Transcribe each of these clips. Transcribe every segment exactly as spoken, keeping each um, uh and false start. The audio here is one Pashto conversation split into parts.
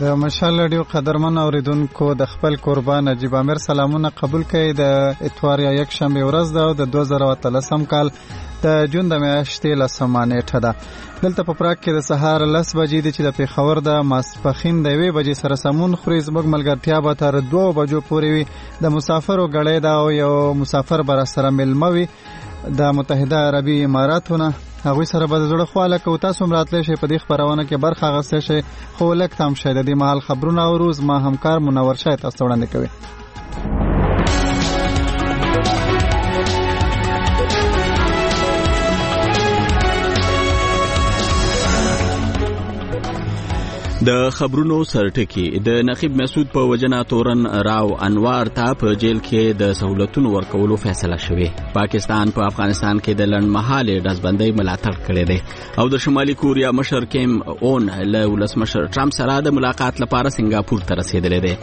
د مشال رادیو قدرمن اوریدونکو د خپل قربان نجیب امیر سلامونه قبول کړئ. د اتوار یا یک شنبه ورځ ده او د دوه زره اتلسم کال د جون د میاشتې لسمه نیټه ده. دلته په پراګ کې د سهار لس بجې دي چې د پېښور د ماسپښین د یوې بجې سره سمون خوري. زموږ ملګرتیا به تر دوه بجو پورې وي. د مسافرو ګړی ده او یو مسافر به راسره مېلمه وي د متحده عربي اماراتونه. هغوی سره به د زړه خواله کوو. تاسو هم راتلی شئ په دې خپرونه کې برخه اخیستی شئ، خو لږ تم شئ. د دې مهال خبرونه اورو. زما همکار منور شاه تاسو ته وړاندې کوي. د خبرونو سرټکی د نقیب مسعود په وجنه تورن راو انوار ته په جیل کې د سہولتونو ورکولو فیصله شوه. پاکستان په افغانستان کې د لنډمهاله ډزبندۍ ملاتړ کړی دی او د شمالي کوریا مشر کیم اون له ولسمشر ټرمپ سره د ملاقات لپاره سنگاپور ته رسیدلی دی.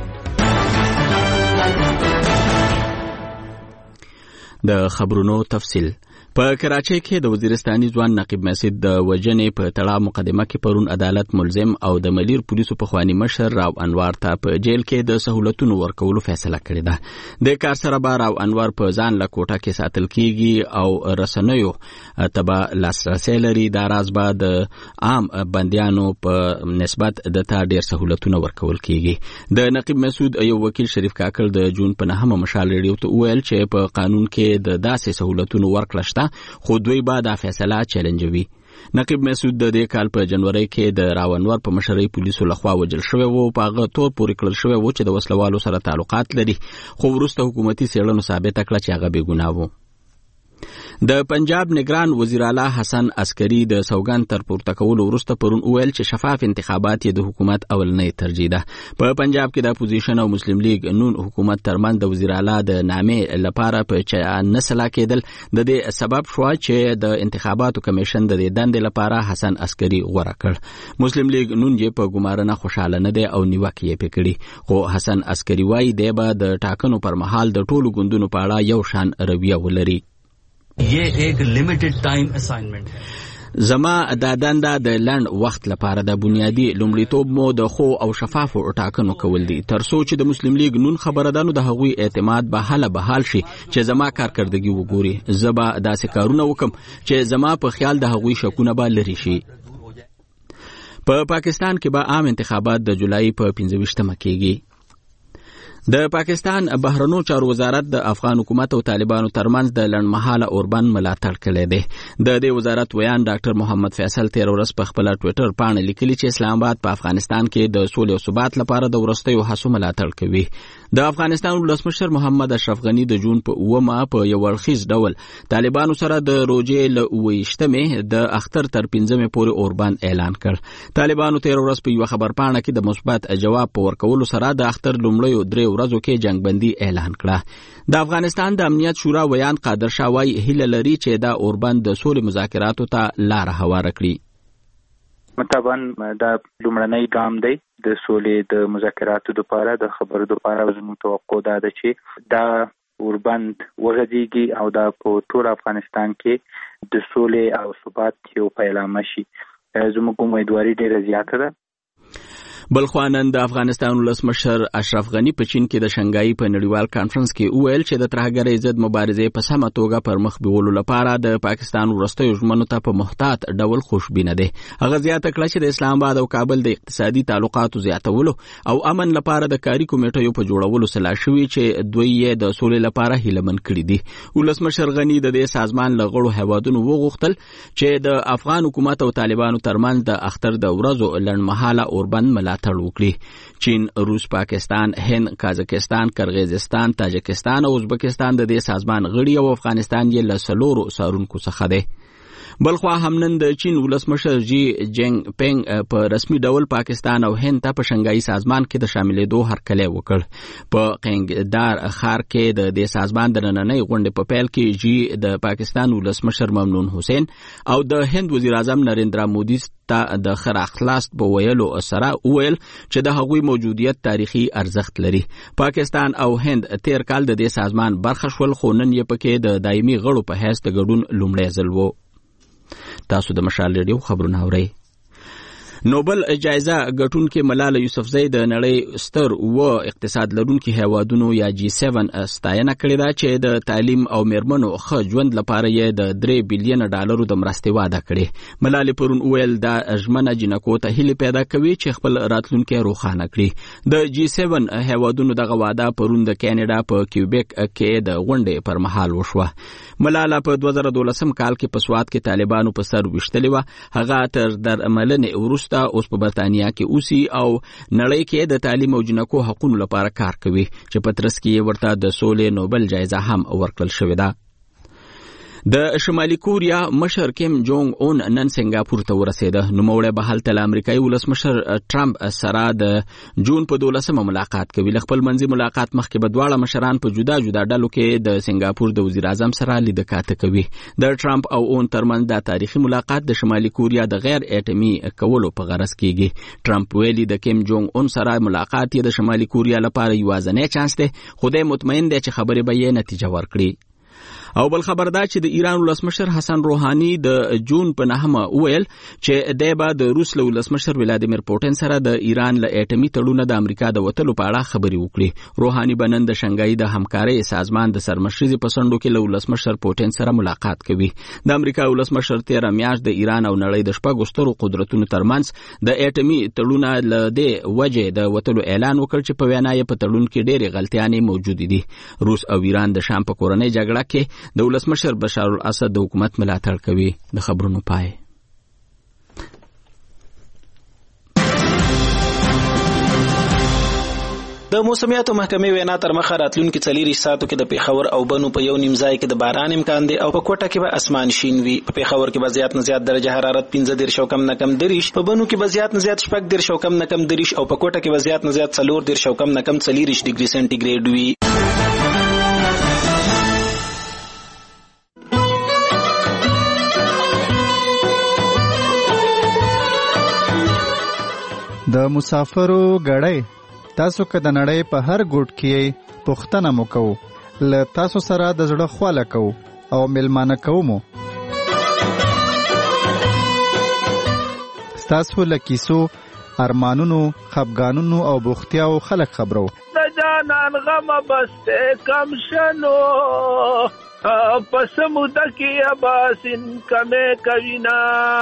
د خبرونو تفصیل. په کراچۍ کې د وزیرستاني ځوان نقیب مسعود د وجنې په تړاو مقدمه کې پرون عدالت ملزم او د ملیر پولیسو په خواني مشر راو انوار ته په جیل کې د سہولتونو ورکولو فیصله کړې ده. د کار سره به راو انوار په ځان له کوټه کې ساتل کیږي او رسنیو تبا لاسرسي لري. دا راز به د عام بندیانو په نسبت د تا ډیر سہولتونه ورکول کیږي. د نقیب مسعود یو وکیل شریف کاکل د جون په نهمه مشال ریډیو ته ویل چې په قانون کې د داسې سہولتونو ورکړل شته، خو دوی به دا فیصله چیلنجوي. نقیب مسعود د دې کال په جنوري کې د راونور په مشرۍ پولیسو لخوا وجل شوی وو. په هغه تور پورې کړل شوی وو چې د وسلوالو سره تعلقات لري، خو وروسته حکومتي څېړنو ثابته کړه چې هغه بې ګناه وو. د پنجاب نگران وزیر اعلی حسن عسکری د سوګند تر پورته کولو وروسته پرون ویل چې شفاف انتخابات یې د حکومت اولنۍ ترجیح ده. په پنجاب کې د اپوزیشن او مسلم لیگ نون حکومت ترمن د وزیر اعلی د نامې لپاره په نسلا کېدل د دې سبب شو چې د انتخاباتو کمیشن د دې دندې لپاره حسن عسکری غوړه کړ. مسلم لیگ نون یې په ګمارنه خوشاله نه دی او نیوکه یې پکړي، خو حسن عسکری وایي دی به د ټاکنو پر مهال د ټولو ګوندونو په اړه یو شان رویه ولري. یہ ایک لیمیټډ ټایم اساینمنت ہے. زما د دنده د لنډ وخت لپاره د بنیادی لومړیتوب مو د خو او شفافو ټاکنو کول دي، تر څو چې د مسلم لیگ نون خبردانو د هغوی اعتماد به حاله به حال شي چې زما کارکردګي وګوري. زبا داسې کارونه وکم چې زما په خیال د هغوی شکونه به لري شي. په پاکستان کې به عام انتخابات د جولای په پنځه ویشتمه کېږي. د پاکستان بهرنیو چارو وزارت د افغان حکومت او طالبانو ترمنځ د لنډمهاله اوربند ملاتړ کړی دی. د دې وزارت ویان ډاکټر محمد فیصل تیر ورځ په خپل ټوئیټر باندې لیکلي چې اسلام آباد په افغانستان کې د سولې او ثبات لپاره د ورستیو هڅو ملاتړ کوي. د افغانستان ولسمشر محمد اشرف غنی د جون په اومه په یو ورخیز ډول طالبانو سره د روزې له اوویشتمې د اختر تر پنځمې پورې اوربند اعلان کړ. طالبانو تیر ورځ په یو خبرپاڼه کې د مثبت جواب په ورکولو سره د اختر لومړیو درې ورځو کې جنگبندي اعلان کړه. د افغانستان د امنیت شورا ویان قادر شاه وایي هیله لري چې دا اوربند د سولې مذاکراتو ته لار هواره کړي. طبعا دا لومړنی ګام دی د سولې د مذاکراتو لپاره. د خبرو لپاره زموږ توقع دا ده چې دا اوربند وغځېږي او دا په ټول افغانستان کې د سولې او ثبات یو پیلامه شي. زموږ امیدواري ډېره زیاته ده. بلخوا نن د افغانستان ولسمشر اشرف غنی په چین کې د شنګای په نړیوال کانفرنس کې وویل چې د ترهګرۍ ضد مبارزې په سمه توګه پر مخ بیولو لپاره د پاکستان وروستیو ژمنو ته په محتاط ډول خوشبینه دی. هغه زیاته کړه چې د اسلام آباد او کابل د اقتصادي تعلقاتو زیاتولو او امن لپاره د کاري کمیټو په جوړولو سلا شوي چې دوی یې د سولې لپاره هیلمن کړي دي. ولسمشر غنی د دې سازمان له غړو هیوادونو وغوښتل چې د افغان حکومت او طالبانو ترمنځ د اختر د ورځو لنډمهاله اوربند ملاتړ وکړي. چین، روس، پاکستان، هند، قازقستان، کرغیزستان، تاجکستان او ازبکستان د دې سازمان غړي او افغانستان یې له څلورو سارونکو څخه دی. بلخوا هم نن د چین ولسمشر جی جنگ پنګ په رسمي ډول پاکستان او هند ته په شنګایي سازمان کې د شاملېدو هرکلی وکړ. په قینګدار ښار کې د دې سازمان د نننۍ غونډې په پیل کې جی د پاکستان ولسمشر ممنون حسین او د هند وزیر اعظم نریندرا مودي ته د خیر اخلاص په ویلو سره ویل چې د هغوی موجودیت تاریخي ارزښت لري. پاکستان او هند تیر کال د دې سازمان برخه شول، خو نن یې پکې د دایمي غړو په حیث د ګډون لومړی ځل و. تاسو د مشال ریډیو خبرونه اورئ. نوبل جایزه ګټونکې ملاله یوسفزۍ د نړۍ ستر و اقتصاد لرونکي هیوادونو یا جی سیون ستاینه کړې ده چې د تعلیم او میرمنو ښه ژوند لپاره یې د درې بلیونه ډالرو د مرستې وعده کړې. ملالې پرون وویل دا ژمنه جنکو ته هیلې پیدا کوي چې خپل راتلونکی روښانه کړي. د جی سیون هیوادونو دغه وعده پرون د کینیډا په کیوبیک کې د غونډې پر مهال وشوه. ملاله په دوه زره دولسم کال کې په سوات کې طالبانو په سر وشتلې وه. هغه تر درملنې وروسته اوس په برتانیا کې اوسي او نړۍ کې د تعلیم او جنکو حقوقو لپاره کار کوي چې په ترڅ کې ورته د سولې نوبل جایزه هم ورکړل شوې ده. د شمالي کوریا مشر کیم جونګ اون نن سنگاپور ته ورسېده. نوموړی به هلته له امریکایي ولسمشر ټرمپ سره د جون په دولسمه ملاقات کوي. له خپل منځي ملاقات مخکې به دواړه مشران په جدا جدا ډلو کې د سنگاپور د وزیر اعظم سره لیده کاته کوي. د ټرمپ او اون ترمنځ دا تاریخي ملاقات د شمالي کوریا د غیر اټومي کولو په غرض کېږي. ټرمپ ویلي د کیم جونګ اون سره ملاقات یې د شمالي کوریا لپاره یوازینی چانس دی، خو دی مطمئن دی چې خبرې به یې نتیجه ورکړي. او بل خبر دا چې د ایران ولسمشر حسن روحاني د جون په نهمه وویل چې دی به د روس له ولسمشر ولادیمیر پوټین سره د ایران له اټومي تړونه د امریکا د وتلو په اړه خبرې وکړي. روحاني به نن د شنګای د همکارۍ سازمان د سرمشري په څنډو کې له ولسمشر پوټین سره ملاقات کوي. د امریکا ولسمشر تیره میاشت د ایران او نړۍ د شپږو سترو قدرتونو ترمنځ د اټومي تړونه له دې وجې د وتلو اعلان وکړ چې په وینا یې په تړون کې ډېرې غلطیانې موجودې دي. روس او ایران د شام په کورنۍ جګړه کې د ولسمشر بشار الاسد د حکومت ملاتړ کوي. د خبرونو پای. د موسمیاتو محکمې وینا تر مخه راتلونکي څلېرویشت ساعتو کې د پېښور او بنو په یو نیم ځای کې د باران امکان دی او په کوټه کې به اسمان شین وي. په پېښور کې به زیات نه زیات درجه حرارت پنځه دېرش او کم نه کم دېرش، په بنو کې به زیات نه زیات شپږ دېرش او کم نه کم دېرش او په کوټه کې به زیات نه زیات څلور دېرش او کم نه کم څلېرویشت ډګري سنټیګریډ وي. د مسافرو غړی تاسو که د نړۍ په هر ګوټ کې پوښتنه مو کوو، له تاسو سره د زړه خواله کوو او میلمانه کوو مو. ستاسو له کیسو، ارمانونو، خفګانونو او بوختیاو خلک خبرو. د جانان غم بسته کم شنو پس موده کې اباسین کمه کوینا.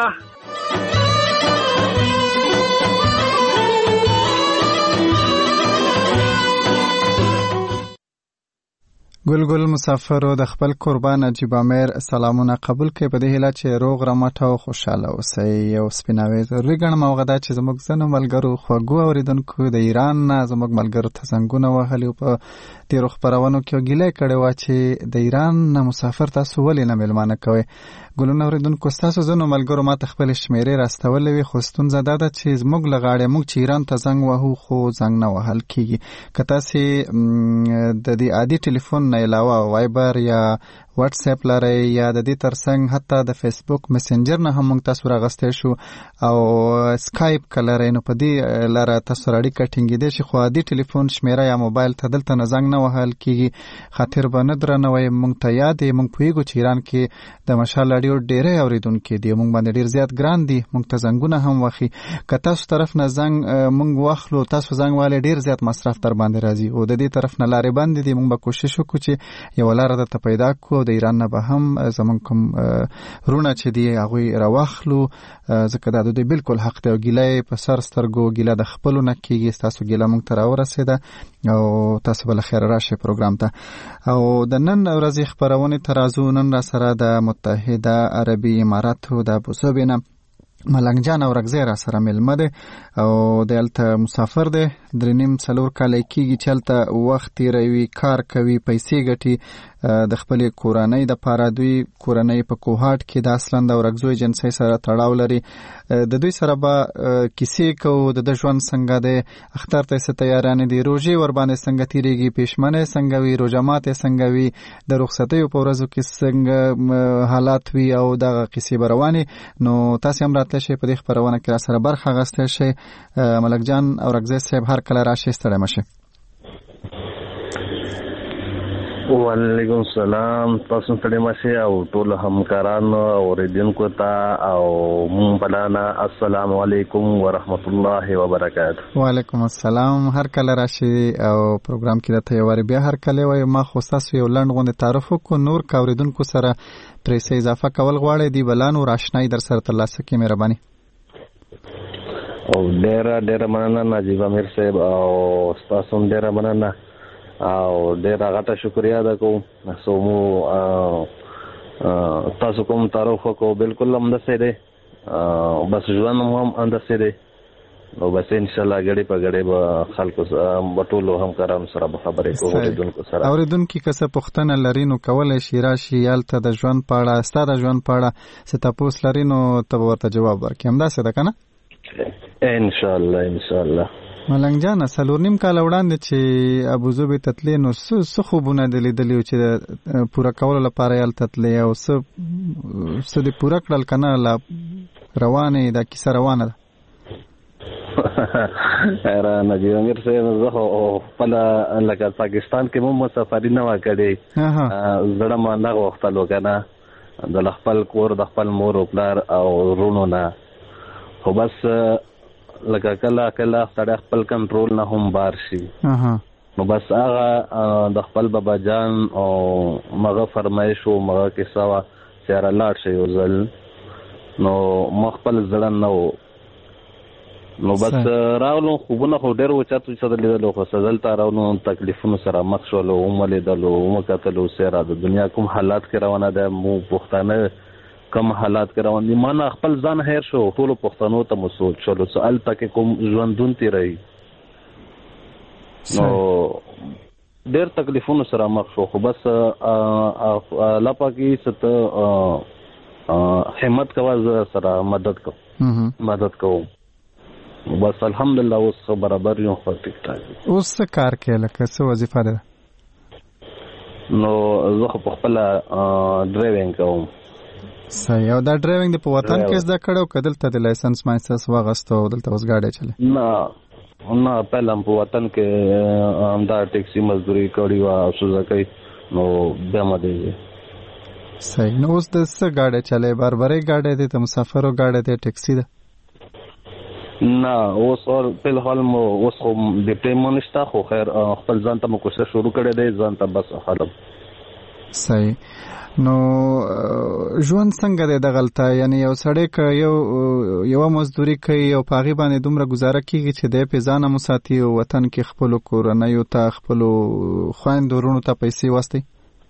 ګل ګل مسافرو د خپل قربان نجیب امیر سلامونه قبول کړئ په دې هیله چې روغ رمټ او خوشاله اوسئ. او سپیناوي ضروري ګڼم او غدا چې زموږ ځینو ملګرو خوږو اورېدونکو د ایران نه زموږ ملګرو ته زنګونه وهلي او په تېرو خپرونو کې ګیله کړې وه چې د ایران نه مسافر تاسو ولې نه میلمانه کوئ. ګلونه اورېدونکو ستاسو ځینو ملګرو ما ته خپلې شمېرې راستولې وې، خو ستونزه دا ده چې زموږ له غاړې موږ چې ایران ته زنګ وهو خو زنګ نه وهل کېږي. که تاسې د دې عادي ټلیفون نه علاوه وایبر یا واټس اپ لرئ یا د دې ترڅنګ حتی د فیسبوک میسنجر نه هم موږ تاسو راغستی شو او سکایپ که لرئ نو په دې لاره تاسو سره اړیکه ټینګېدی شي، خو عادي ټلیفون شمېره یا موبایل ته دلته نه زنګ نه وهل کېږي. خاطر به نه درنوئ، موږ ته یاد دی، موږ پوهېږو چې ایران کې د مشال راډیو ډېری اورېدونکي دي، موږ باندې ډېر زیات ګران دي، موږ ته زنګونه هم وخي. که تاسو طرف نه زنګ موږ واخلو، تاسو زنګ والی ډېر زیات مصرف در باندې راځي او د دې طرف نه لارې بندې دي. موږ به کوشش وکړو چې یوه لاره درته پیدا کړو د ایران نه به هم زمونږ کوم رونه چې دي هغوی راواخلو، ځکه دا د دوی بالکل حق دی او ګیله یې په سر سترګو ګیله د خپلو نه کېږي. ستاسو ګیله موږ ته راورسېده او تاسو به له خیره راشئ پروګرام ته. او د نن ورځې خپرونې ته راځو. نن را سره د متحده عربي اماراتو د ابوظبي نه ملنګ جان اورکزی را سره میلمه دی او د هلته مسافر دی. درې نیم څلور کاله کېږي چې هلته وخت تېروي، کار کوي، پیسې ګټي د خپلې کورنۍ دپاره. دوی کورنۍ په کوهاټ کې د اصلا د اورکزو ایجنسۍ سره تړاو لري. د دوی سره به کیسې کوو، د ده ژوند څنګه دی، اختر ته یې څه تیاریانې دي، روژې ورباندې څنګه تېرېږي، پېشمنۍ څنګه وي، روژه ماتې څنګه وي، د رخصتیو په ورځو کې څنګه حالات وي او دغه کیسې به روانې. نو تاسې هم راتلی شئ په دې خپرونه کې را سره برخه اخیستی شئ. ملک جان اورکزی صاحب هر کله راشئ، ستړی مه شئ. وعلیکم السلام. تاسو ته مشه او ټول همکارانو او ریډینکو ته او مون بلانا السلام علیکم ورحمت الله وبرکاته. وعلیکم السلام. هر کله راشي او پروګرام کې راته یو بیا هر کله وای ما خو تاسو یو لند غونډه تعارف کو نور کاوریدونکو سره پرې اضافه کول غواړي دی بلانو راشنای در سره ترلاسه کې مهرباني. او ډیر ډیر مننه نجیب امیر صاحب او تاسو ډیر مننه او ډیر غټه شکریا ده کوم سومو تاسو کوم تعارف کو بالکل هم دسه ده بس ژوند هم اندسه ده نو بس ان شاء الله غړي په غړي به خلکو بټولو هم کارم سره خبرې کوو سره اوریدونکو کسه پښتنه لرینو کولای شي راشي یالته د ژوند پاړه ستاره ژوند پاړه ستاسو لرینو ته ورته جواب ورکړم همدا څه ده کنه ان شاء الله ان شاء الله. ملنګ جان سلور نیم کال وړاندې چې ابوظبي تتلی نو څه خوبونه د لیدلی چې پورا کولو لپاره یال تتلی او څه څه د پورا کړل کنه لا روانه د کیسه روانه ده. را نجیب امیر صاحب زه خپل لکه پاکستان کې مو مسافري نه وکړې زړه ما نه غوښتلو کنه د خپل کور د خپل مور او پلار او رونو نه خو بس لکه کله کله سړی خپل کنټرول نه هم بار شي نو بس هغه د خپل بابا جان او مغه فرمایش او مغه کیسه وا چیرې لاړ شي وزل نو مخبل زړه نو نو بس راولو خوبونه خو ډېر و چاتو چې د لیدلو خو سزل تا راولو تکلیفونو سره مخ شولو وملیدلو ومکتلو سره د دنیا کوم حالات کې روانه ده مو پښتانه کم حالات کې روان دي ما خپل ځان هیر شو ټول پښتنو ته مو سوچ شلو سوال تک کوم ژوندون تی رہی نو ډېر تکلیفونو سره مخ شو خو بس الله پاکي ست همت کوا سره مدد کو مدد کو بس الحمدلله اوس برابر یو خو ټیک ټاک اوس کار کې لکه څه وظیفه ده نو زه په خپل ډرایوینګ کوم. صحیح. او دا ډرایوینګ په وطن کې زده کړو کدل ته د لایسنس ماینسس واغستو دلته اوس گاډي چلے نه نه پهلم په وطن کې هم دا ټیکسي مزدوري کوي او سوزکای نو بیا مده. صحیح. نو اوس د څه گاډي چلے بربري گاډي دي ته مسافرو گاډي دي ټیکسي ده نه اوس اور په حال مو اوس د ټیم نشته خو خیر خپل ځان ته مو کوشش شروع کړی دی ځان ته بس حالم. صحیح. نو ژوند څنګه دی د غلطه یعنی یو سړی ک یو یو مزدوري کوي او پاغي باندې دومره گزاره کیږي چې د په ځان مو ساتي او وطن کې خپل کورنۍ ته خپل خويندورونو ته پیسې واسطي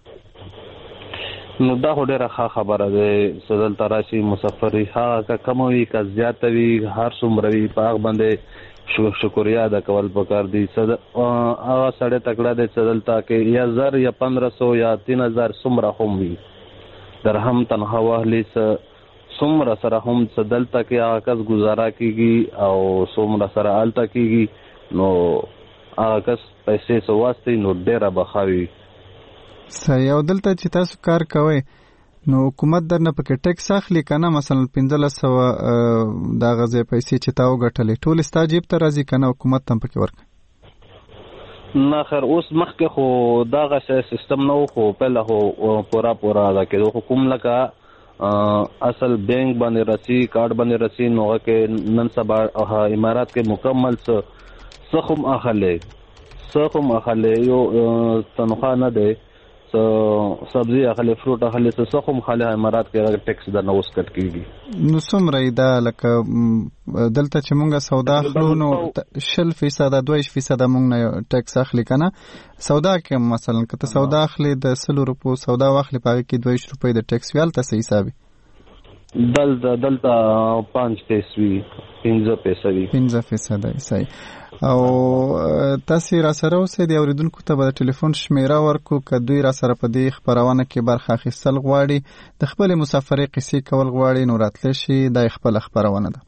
نو دا ډیره ښه خبره ده سدل تراشي مسافري ها کموي کا زیاتوي هر څومره وي پاغ باندې شکریا ادا کول پکار دي صد هغه سړی تکړه دی صدلتا کې یا زر یا پندرہ سو یا تین ہزار څومره هم وي درهم تنخوا واهلي څومره سره هم صدلتا کې هغه کس گزاره کیږي او څومره سره التا کیږي نو هغه کس پیسې سو واسطي نو ډیره بخاوي. صحیح. او دلته چې تاسو کار کوئ نو حکومت درنه پکې ټیکس اخلي کنه مثلا پنځه سو دا غزه پیسې چې تاو غټلې ټول استاجیب ته راځي کنه حکومت تم پکې ورک نه خیر اوس مخکې خو دا غشه سیستم نو خو په له پورا پورا دا کې حکومت لکه اصل بینک باندې رسی کارت باندې رسی نو کې نن سبا امارات کې مکمل څه خم اخلي څه خم اخلي یو تنخواه نه دی سبزی اخلي فروټ اخلي څه خم خاله امارات کې ټیکس د نوس کټ کیږي نو څومره دا لکه دلته چې مونږه سودا خلو نو شل فیصد دوه فیصد مونږ نه ټیکس اخلي کنه سودا کې مثلا کته سودا اخلي د سلو روپو سودا واخلي پاره کې دوه روپۍ د ټیکس ویل ته صحیح حسابي دلته دلته پنځه پیسې پنځه پیسې پنځه فیصد صحیح. او تاسو را سره اوسئ د اوریدونکو ته به ټلیفون شمیره ورکو که دوی را سره په دې خبرونه کې برخه اخیستل غواړي د خپل مسافرۍ قصې کول غواړي نو راتلی شي د خپل خبرونه ده.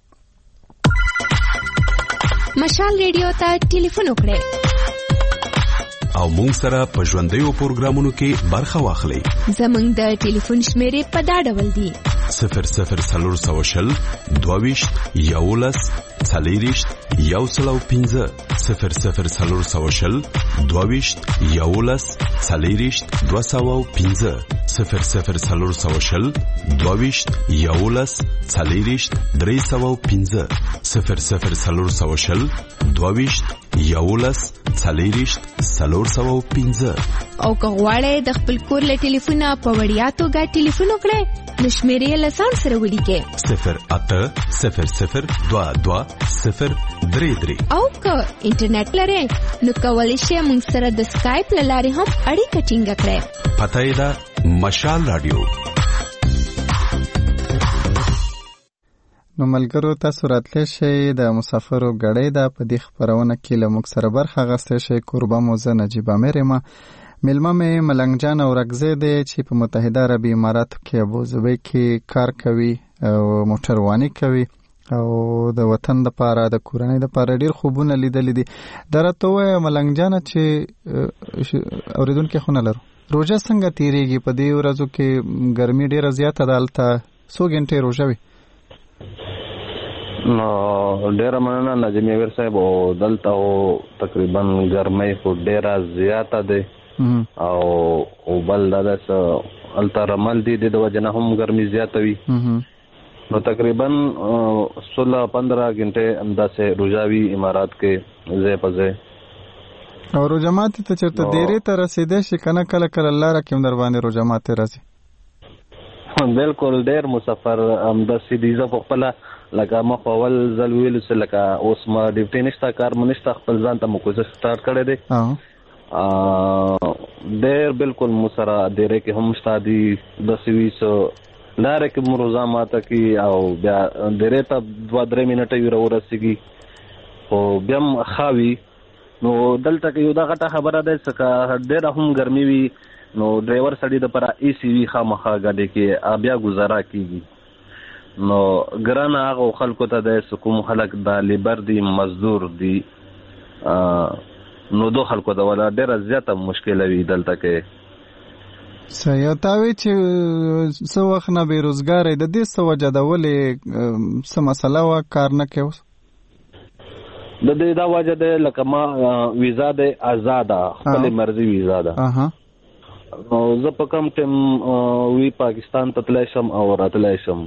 مشال ریډیو ته ټلیفون وکړئ او مونږ سره په ژوندیو پروګرامونو کې برخه واخلئ. زمونږ د ټلیفون شمیرې په دا ډول دي صفر صفر څلور سوه شل دوه ویشت یولس څلېرویشت یو سل او پنځه صفر صفر څلور سوه شل دوه ویشت یولس څلېرویشت دوه سوه پنځه صفر صفر څلور سوه شل دوه ویشت یولس څلېرویشت درې سوه پنځه صفر صفر څلور سوه شل دوه ویشت یولس څلېرویشت څلور سوه پنځه. او که غواړئ د خپل کور له ټلیفونه په وړیا توګه ټلیفون وکړئ نو شمېرې له ځان سره ولیکئ صفر اته صفر صفر دوه دوه صفر درې درې. او که انټرنیټ لرئ نو کولی شئ موږ سره د سکایپ له لارې هم اړیکه ټینګه کړئ. پته یې ده مشال رادیو. نو ملګرو تاسو راتلی شئ د مسافرو ګړۍ ده په دې خپرونه کې له موږ سره برخه اخیستی شئ. کوربه مو زه نجیب امیر یم. میلمه مې ملنګ جان اورکزی دی چې په متحده عربي اماراتو کې ابوظبي کې کار کوي او موټرواني کوي او د وطن دپاره د کورنۍ دپاره ډېر خوبونه لیدلی دي. دا راته ووایه ملنګ جانه چې اورېدونکي خو نه لرو روژه څنګه تېرېږي په دې ورځو کې ګرمي ډېره زیاته ده هلته څو ګنټې روژه وي؟ نو ډېره مننه نجم امیر صاحب. او دلته او تقریبا ګرمۍ خو ډېره زیاته دی او بل دا داسې هلته رمل دي د وجې نه هم ګرمي زیاته وي. نو تقریبا سولہ پندرہ ګنټې همداسې روژه وي امارات کې ځای په ځای. او روژه ماتې ته چېرته ډېرې ته رسېدی شي که نه کله کله لاره کې هم در باندې روژه ماتې راځي؟ بالکل ډېر مسافر همداسې دي. زه په خپله لکه مخ اول ځل ویلو چې لکه اوس ما ډیوټي نشته کار مو نشته خپل ځان ته مو کوشش سټارټ کړی دی. ډېر بالکل مو سره ډېرې کې هم شته دي داسې وي څه لاره کې مو روژه ماته کړي او بیا ډېرې ته دوه درې منټه وي راورسېږي خو بیا هم ښه وي. نو دلته کې یو دا غټه خبره ده چې که ډېره هم ګرمي وي نو ډرایور سړي دپاره ای سی وي خامخا ګاډۍ کې بیا ګزاره کېږي. نو ګرانه هغو خلکو ته دی چې کوم خلک دا لیبر دي مزدور دي نو دو خلکو ته ولا ډېره زیاته مشکله وي دلته کې. صحیح. تا وی چې څه وخت نه بېروزګاره د دې څه وجه ده ولې څه مسله وه کار نه کوې اوس؟ د دې دا وجه دی لکه ما ویزا دی آزاده خپلې مرضي ویزا ده. نو زه په کم ټایم وی پاکستان ته تللی شم او راتلی شم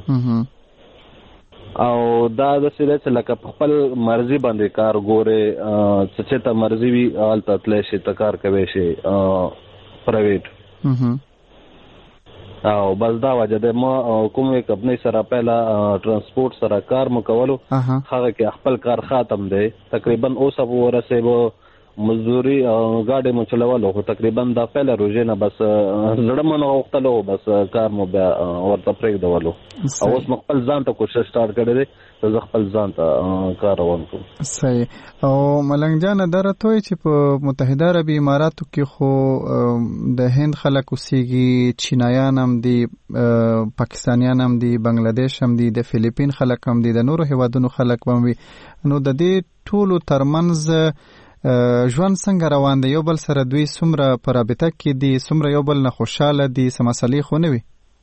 او دا داسې دی چې لکه په خپل مرضي باندې کار ګورې څه چې ته مرضي وي هلته تللی شي ته کار کوی شي پرایویټ. او بس دا وجه دی ما کوم یې کمپنۍ سره پهله ټرانسپورټ سره کار مو کولو هغه کې خپل کار ختم دی. تقریبا اوس به ورسېږو مزدوري ګاډۍ مو چلولو خو تقریبا دا پهله روژې نه بس زړه مو نه غوښتلو بس کار مو بیا ورته پرېږدولو او اوس مو خپل ځان ته کوشش سټارټ کړی دی چې زه خپل ځان ته کار روان کړم. صحیح. او ملنګ جانه دا راته وایي چې په متحده عربي اماراتو کې خو د هند خلک اوسېږي چینایان هم دي پاکستانیان هم دي بنګلادیش هم دي د فلیپین خلک هم دي د نورو هیوادونو خلک هم وي. نو د دې ټولو ترمنځ ژوند څنګه روان دی؟ یو بل سره دوی څومره په رابطه کې دي څومره یو بل نه خوشحاله دي څه مسلې خو نه وي؟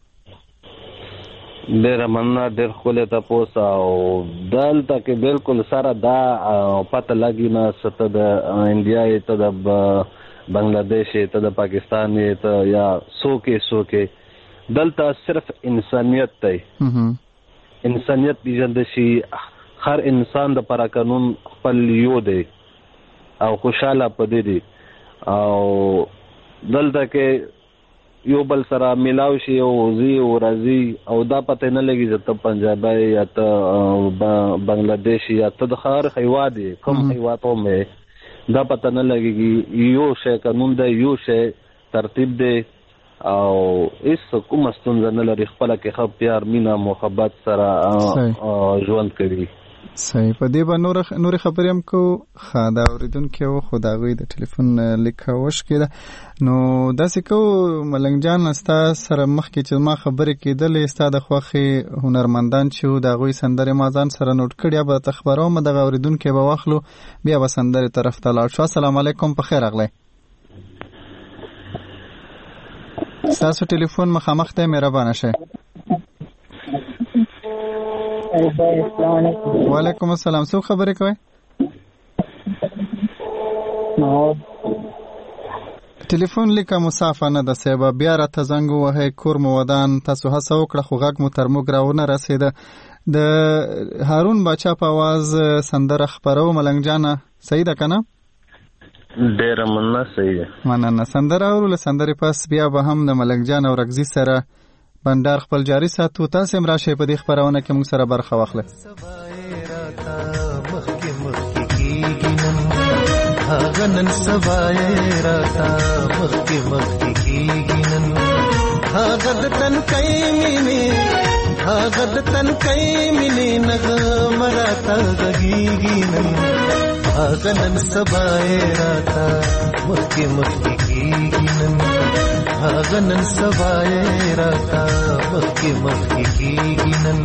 ډېره مننه ډېر ښکلی تپوس. او دلته کې بالکل سره دا پته لګي نه څه ته د انډیا یې ته د بنګلادیش یې ته د پاکستان یې ته یا څوک یې څوک یې دلته صرف انسانیت دی. انسانیت پېژندل شي. هر انسان دپاره قانون خپل یو دی او خوشحاله په دې دي او دلته کې یو بل سره میلاو شي او ځي او راځي او دا پته نه لګي چې ته پنجابی یا ته بنګلادیشي یا ته د هر هیواد یې کوم هیواد هم یې دا پته نه لګېږي. یو شی قانون دی یو شی ترتیب دی او هېڅ کومه ستونزه نه لري. خپله کې ښه پیار مینه محبت سره ژوند کوي. صحیح. په دې به نورې خبرې هم کوو. ښه دا اورېدونکي وو خو د هغوی د ټلیفون لیکه وشکېده. نو داسې کوو ملنګ جان ستا سره مخکې چې ما خبرې کېدلې ستا د خوښې هنرمندان چې وو د هغوی سندرې ما ځان سره نوټ کړي به درته خبروم دغه اورېدونکی به واخلو بیا به سندرې طرف ته لاړ شو. السلام علیکم په خیر راغلی. ستاسو ټلیفون مخامخ دی مهربانه شئ. السلام علیکم. وعلیکم السلام. څوک خبرې کوئ؟ ټلیفون لیکه مسافه نه د سیبه بیا راته زنګ ووهئ کور مو ودان تاسو هڅه وکړه خو غږ مو تر موږ راونه رسېده. د هارون باچا په اواز سندره خپرو ملنګ جانه صحیح ده که نه؟ ډېره مننه صحیح ده. مننه. سندره اورو له سندرې پس بیا به هم د ملنګ جان او رګزي سره بندر خپل جاري ساتو. تاسو هم راشئ په دې خپرونه کې موږ سره برخه واخلئ. هاغه نن سبای راتا مخکې مخکې کېږي نن هاغه د تنکۍ مینې هاغه د تنکۍ مینې نغمه راته غږېږي نن هاغه نن سبای راتا مخکې مخکې کېږي نن هاغه نن سبای راتا مخکې مخکې کېږي نن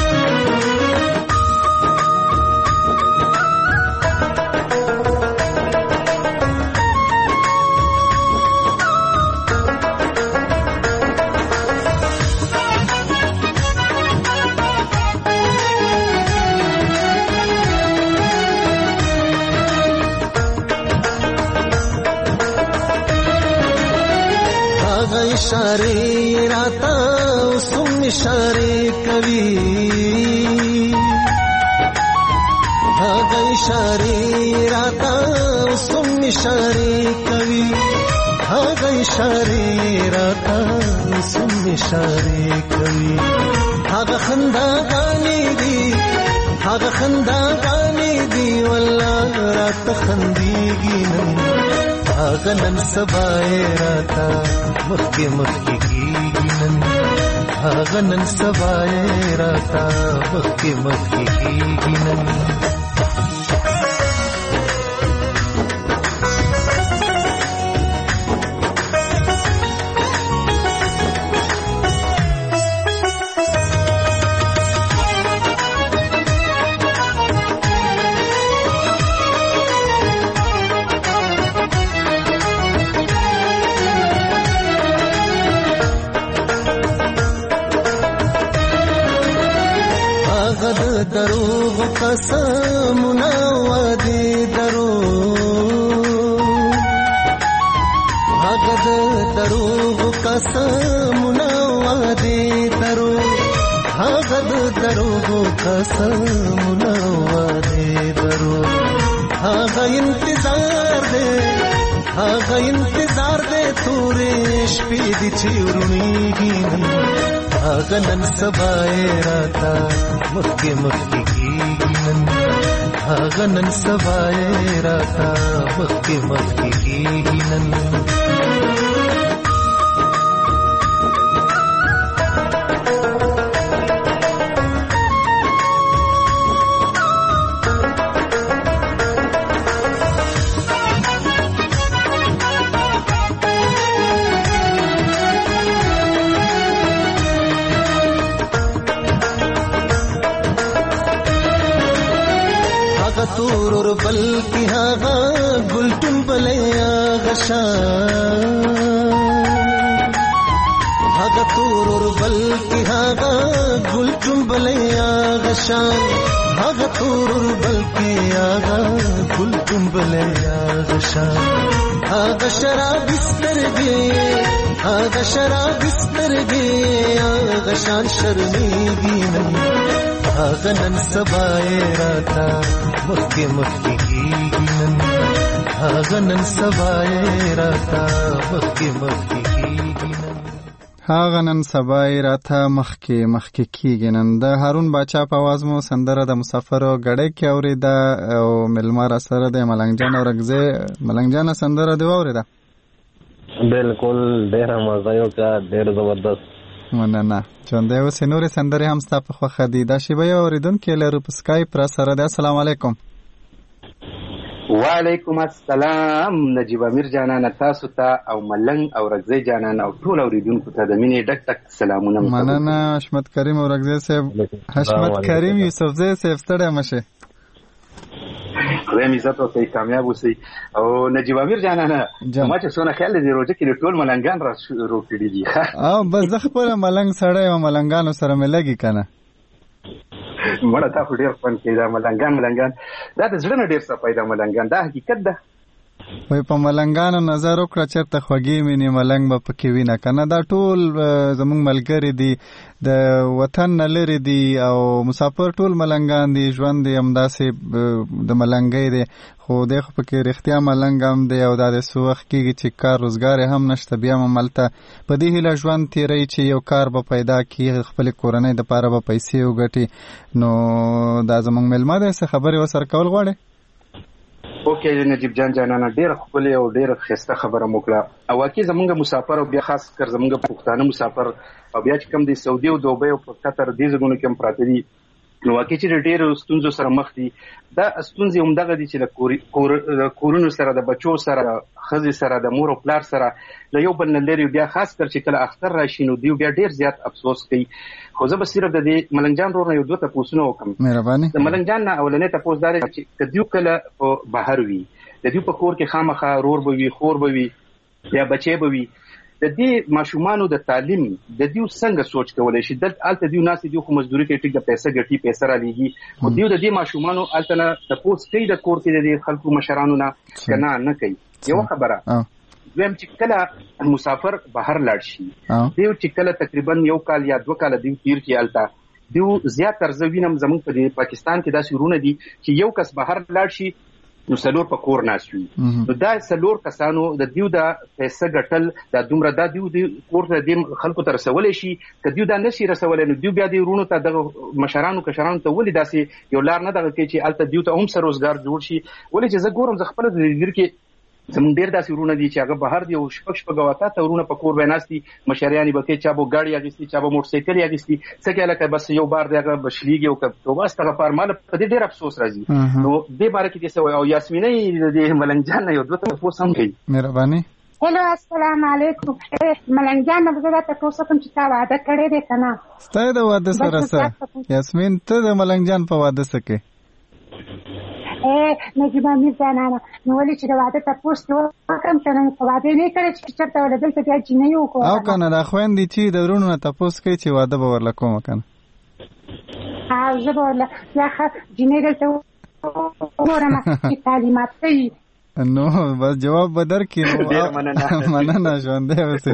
इशारे राता सुम इशारे कवि हाँ इशारे राता सुम इशारे कवि हाँ इशारे राता सुम इशारे कवि हाँ खंदा गाने दी हाँ खंदा गाने दी वल्लाह रात खंदीगी नहीं هاغه نن سبای راتا مخکې مخکې کېږي نن هاغه نن سبای راتا مخکې مخکې کېږي نن دروغ قسمنا وادي دروغ هغه دروغ قسمنا وادي دروغ هغه دروغ قسمنا وادي دروغ هغه انتظار دے هغه انتظار دے تورې شپې دي چې ورونیږي هاغه نن سبای راتا مخکې مخکې کېږي نن هاغه نن سبای راتا مخکې مخکې کېږي نن تورور بلکی هاغا گلٹن بلیا غشان هاغا تورور بلکی هاغا گلٹن بلیا غشان هاغا تورور بلکی هاغا گلٹن بلیا غشان هاغا شراب سترگی هاغا شراب سترگی هاغا شان شرمیگی نن هاغه نن سبای راتا مخکې مخکې کېږي نن هاغه نن سبای راتا مخکې مخکې کېږي نن هاغه نن سبای راته مخکې مخکې کېږي نن. د هارون باچا په اواز مو سندره د مسافرو ګړۍ کې اورېده او میلمه را سره د ملنګ جان او رګزې. ملنګ جانه سندره دې واورېده؟ بالکل ډېره مزه یې وکړه، ډېر زبردست. مننه. ژوندی اوسې. نورې سندرې هم ستا په خوښه دي. دا شیبه یو اورېدونکی لرو په سکایپ را سره دی. السلام علیکم. وعلیکم السلام. نجیب امیر جانانه تاسو ته او ملنګ او رګزی جانان او ټول اوریدونکو ته د مینې ډک ډک سلامونه. مننه حشمت کریم او رګزی صاحب. حشمت کریم یوسفزی صاحب ستړی مشه. خدای مې عزت وکړي، کامیاب اوسئ. او نجیب امیر جانانه ما چې څونه خیال دی روژه کې ټول ملنګان را شروع کړي دي. او بس زه خپله ملنګ سړی او ملنګانو سره مې لګي که نه. مړه تا خو ډېر خوند کوي دا ملنګان ملنګان دا د زړه نه ډېر صفایي دا ملنګان، دا حقیقت ده. وای په ملنګانو نظر وکړه چېرته خوږې مینې ملنګ به پکې وینه که نه. دا ټول زموږ ملګري دي، د وطن نه لرې دي او مسافر ټول ملنګان دي. ژوند یې همداسې د ملنګۍ دی، خو دی خو پکې رښتیا ملنګ هم دی او دا د څه وخت کېږي چې کار روزګار هم نشته، بیا هم هملته په دې هیله ژوند تېروي چې یو کار به پیدا کړي، خپلې کورنۍ دپاره به پیسې وګټي. نو دا زموږ مېلمه دی، څه خبرې ورسره کول غواړې؟ اوکې نجیب جان جانانه، ډېره ښکلې او ډېره ښایسته خبره مو کړه. او واقعي زمونږ مسافر او بیا خاص کر زمونږ پښتانه مسافر او بیا چې کوم دی سعودي او دوبۍ او قطر دې ځایونو کې هم پراته دي، نو واقعي چې ډېرو ستونزو سره مخ دي. دا ستونزې همدغه دي چې د کورونو سره، د بچو سره، ښځې سره، د مور او پلار سره له یو بل نه لرې، بیا خاص کر چې کله اختر راشي نو دوی بیا ډېر زیات افسوس کوي. خو زه به صرف د دې ملنګ جان ورور نه یو دوه تپوسونه وکړم. مهرباني. د ملنګ جان نه اولنی تپوس دا دی چې که دوی کله په بهر وي، د دوی په کور کې خامخا رور به وي، خور به وي، یا بچی به وي، د دې ماشومانو د تعلیم د دوی څنګه سوچ کولی شي؟ دلته هلته دوی ناستې دوی خو مزدوري کوي، ټیک د پیسه ګټي، پیسه رالیږي، خو دوی د دې ماشومانو هلته نه تپوس کوي د کور کې د دې خلکو مشرانو نه که نه نه کوي. یوه خبره. دویم چې کله مسافر بهر لاړ شي، دوی چې کله تقریبا یو کال یا دوه کاله دوی تیر کړي هلته، دوی زیاتره زه وینم زموږ په پاکستان کې داسې ورونه دي چې یو کس بهر لاړ شي نو څلور په کور ناست وي. نو دا څلور کسانو د دیو د پیسه ګټل دا دومره دا دیو د کور ته د خلکو ته رسولی شي، که دیو دا نشي رسولی نو دیو بیا د ورونو ته دغه مشرانو کشرانو ته ولې داسې یو لار نه دغه کوي چې هلته دیو ته هم څه روزګار جوړ شي. ولې چې زه ګورم زه خپله د دې کې زموږ ډېر داسې ورونه دي چې هغه بهر دي او شپږ شپږ او اته اته ورونه په کور به ناست دي، مشریانې به کوي، چا به ګاډي اخیستي، چا به موټرسایکل اخیستي، څه کوي لکه بس یو بار دی هغه به شلېږي او که بس دغه پار ماله په دې ډېر افسوس راځي. نو دې باره کې دې څه وایي؟ او یاسمینۍ د دې ملنګ جان نه یو دوه تپوس هم کوي. مهرباني. هلو السلام علیکم. ملنګ جان نه زه دا تپوس کوم چې تا واده کړی دی که نه؟ ستا یې د واده سره څه؟ یاسمین ته د ملنګ جان په واده څه کوې؟ نجیب امیر جانانه، نو ولې چې د واده تپوس دې وکړم که نه په واده یې نه کړی چې چېرته وله دلته بیا جینۍ وکړو او که نه دا خویندې چې د وروڼو نه تپوس کوي چې واده به ورله کومه که نه؟ او زه به ورله بیا ښه جینۍ دلته وګورم چې تعلیمات کوي. نو بس جواب به درکړي. مننه ژوندی اوسې.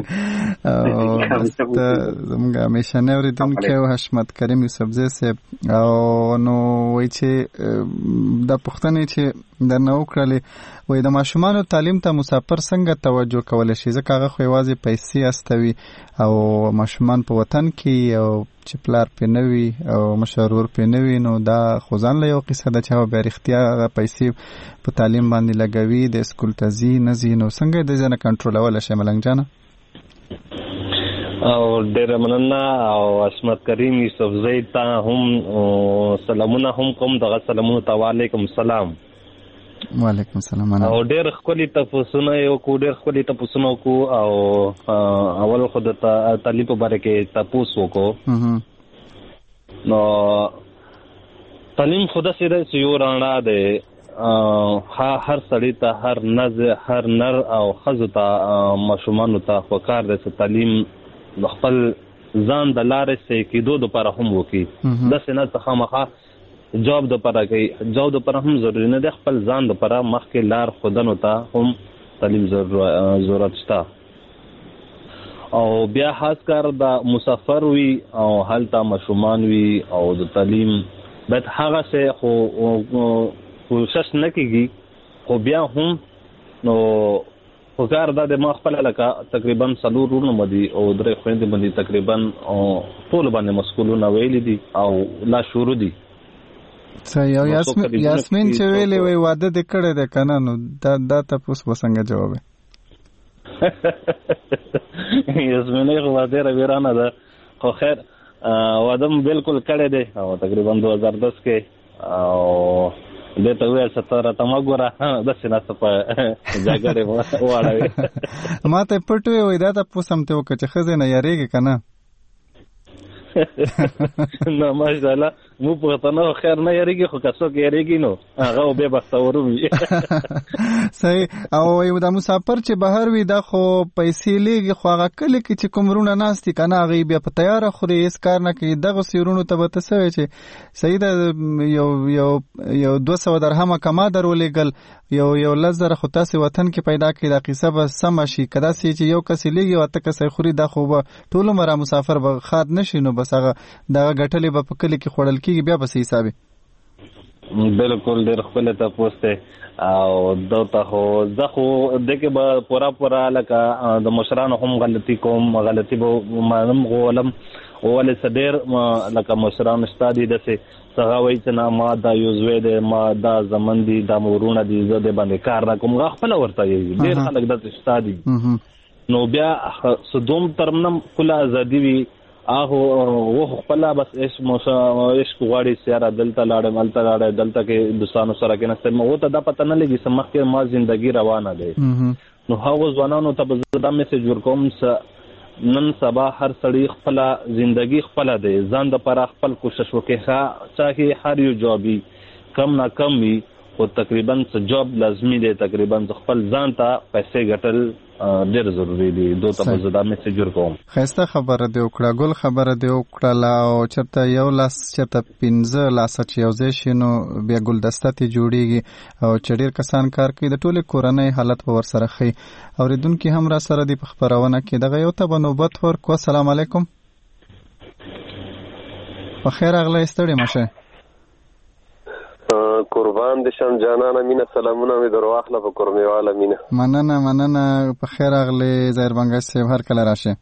زموږ همیشنی اورېدونکی و حشمت کریم یوسفزی صاحب، او نو وایي چې دا پوښتنې چې درنه وکړلې، وایي د ماشومانو تعلیم ته مسافر څنګه توجه کولی شي؟ ځکه هغه خو یوازې پیسې استوي او ماشومان په وطن کې او چې پلار پې نه وي او مشر ورور پې نه وي، نو دا خو ځان له یو قصه ده چې هغه بیا رښتیا هغه پیسې په تعلیم باندې لګوي، د اسکول ته ځي نه ځي، نو څنګه یې دې ځای نه کنټرولولی شي ملنګ جانه؟ او ډېره مننه. او عصمت کریم یوسفزی ته هم سلامونه هم کوم، دغه سلامونو ته وعلیکم السلام. وعلیکم السلام. او ډېر ښکلي تپوسونه یې وکړو، ډېر ښکلي تپوسونه وکړو. او اول خو د تعلیم په باره کې تپوس وکړو. نو تعلیم خو داسې دی چې یو رڼا دی، هر سړي ته، هر نز هر نر او ښځو ته، ماشومانو ته خو کار دی چې تعلیم د خپل ځان د لارې صحیح کېدو دپاره هم وکړي. داسې نه چې خامخا جاب دپاره کوي، جاب دپاره هم ضروري نه دی، خپل ځان دپاره مخکې لار ښودنو ته هم تعلیم ضرورت شته. او بیا خاص کار د مسافر وي او هلته ماشومان وي او د تعلیم باید هغسې خو کوشش نه کېږي، خو بیا هم نو خو کار دا دی ما خپله لکه تقریبا څلور وروڼه مې دي او درې خویندې مې دي، تقریبا ټولو باندې مسکولونه ویلي دي او لا شروع دي. صحیح. او یاسمین چې ویلې وایي واده دې کړی دی که نه، نو دا تپوس به څنګه جواب وي؟ یاسمینۍ خو ډېره ویرانه ده، خو خیر واده م بلکل کړی دی او تقریبا دو هزار دس کې. او دې ته وویل چې ته راته مه ګوره، داسې نه څه په جګړې واړوې. ما ته یې پټ وی وایي دا تپوس هم ترې وکړه چې ښځې نه یارېږې که نه؟ نه ماشاءالله مو پښتنو خیر نه یریږي خو کڅو کې یریږي نو هغه به بختور وي. صحیح. او یو د مسافر چې بهر وي دا خو پیسې لګي خو هغه کله کې چې کومرونه ناشتي کنه هغه بیا په تیار خوري اس کار نه کوي دغه سیرونو ته به تسوي چې صحیح ده یو یو یو دوه سوه درهم کما درولېګل یو یو لزر خو تاسو وطن کې پیدا کړي دا قصه به سم شي کدا سي چې یو کس لګي او ته کس خوري دا خو به ټول مر مسافر به خاد نشي نو بس هغه دغه غټلې به په کلی کې خړل کیږي بیا به سي حسابي. بالکل ډېر خپل ته پوسټه او دته هو زه خو دغه به پورا پورا لکه د مشرانو هم غلطي کوم غلطي به معلوم غولم ولې صدر لکه مشران استادي دسه سغاوي چې نه ما دا یوزوي د ما دا زمن دي د مورونه دي زه د باندې کار را کوم غ خپل ورته یي ډېر خلک د استادي نو بیا صدوم ترمنم کله ازادي وي اهو و خپل بس ايش موسا ايش غواړي سیاره دلته لاړم الته لاړم دلته کې دوستانو سره کې نسته مو ته دا پته نه لګي سمخ کې ما ژوندۍ روانه ده نو هغه ځوانانو ته زدا میسج ورکوم س نن سبا هر سړی خپل ژوندۍ خپل ده ځان د پر خپل کوشش وکړي چې هر یو جوابي کم نه کم وي او تقریبا څه جواب لازمي دی تقریبا خپل ځان ته پیسې ګټل ډېر ضروری دی دوته په زدا میسج ورکوم. خسته خبره دی وکړه ګل خبره دی وکړه لا او چرته یو لاس چرته پنځه لاس چې یو ځای شي نو بیا ګلدسته تی جوړیږي او چډیر کسان کار کوي د ټوله کورنۍ حالت په ور سره خي اوریدونکو هم را سره دی په خبرونه کې دغه یو ته نوبت ورکو. السلام علیکم. په خیر اغله استړی مشه قربان د شم جانانه مینه سلامونه می درواخله په کورنیواله مینه مننه مننه په خیر اغله زهر بنگش صاحب هر کله راشه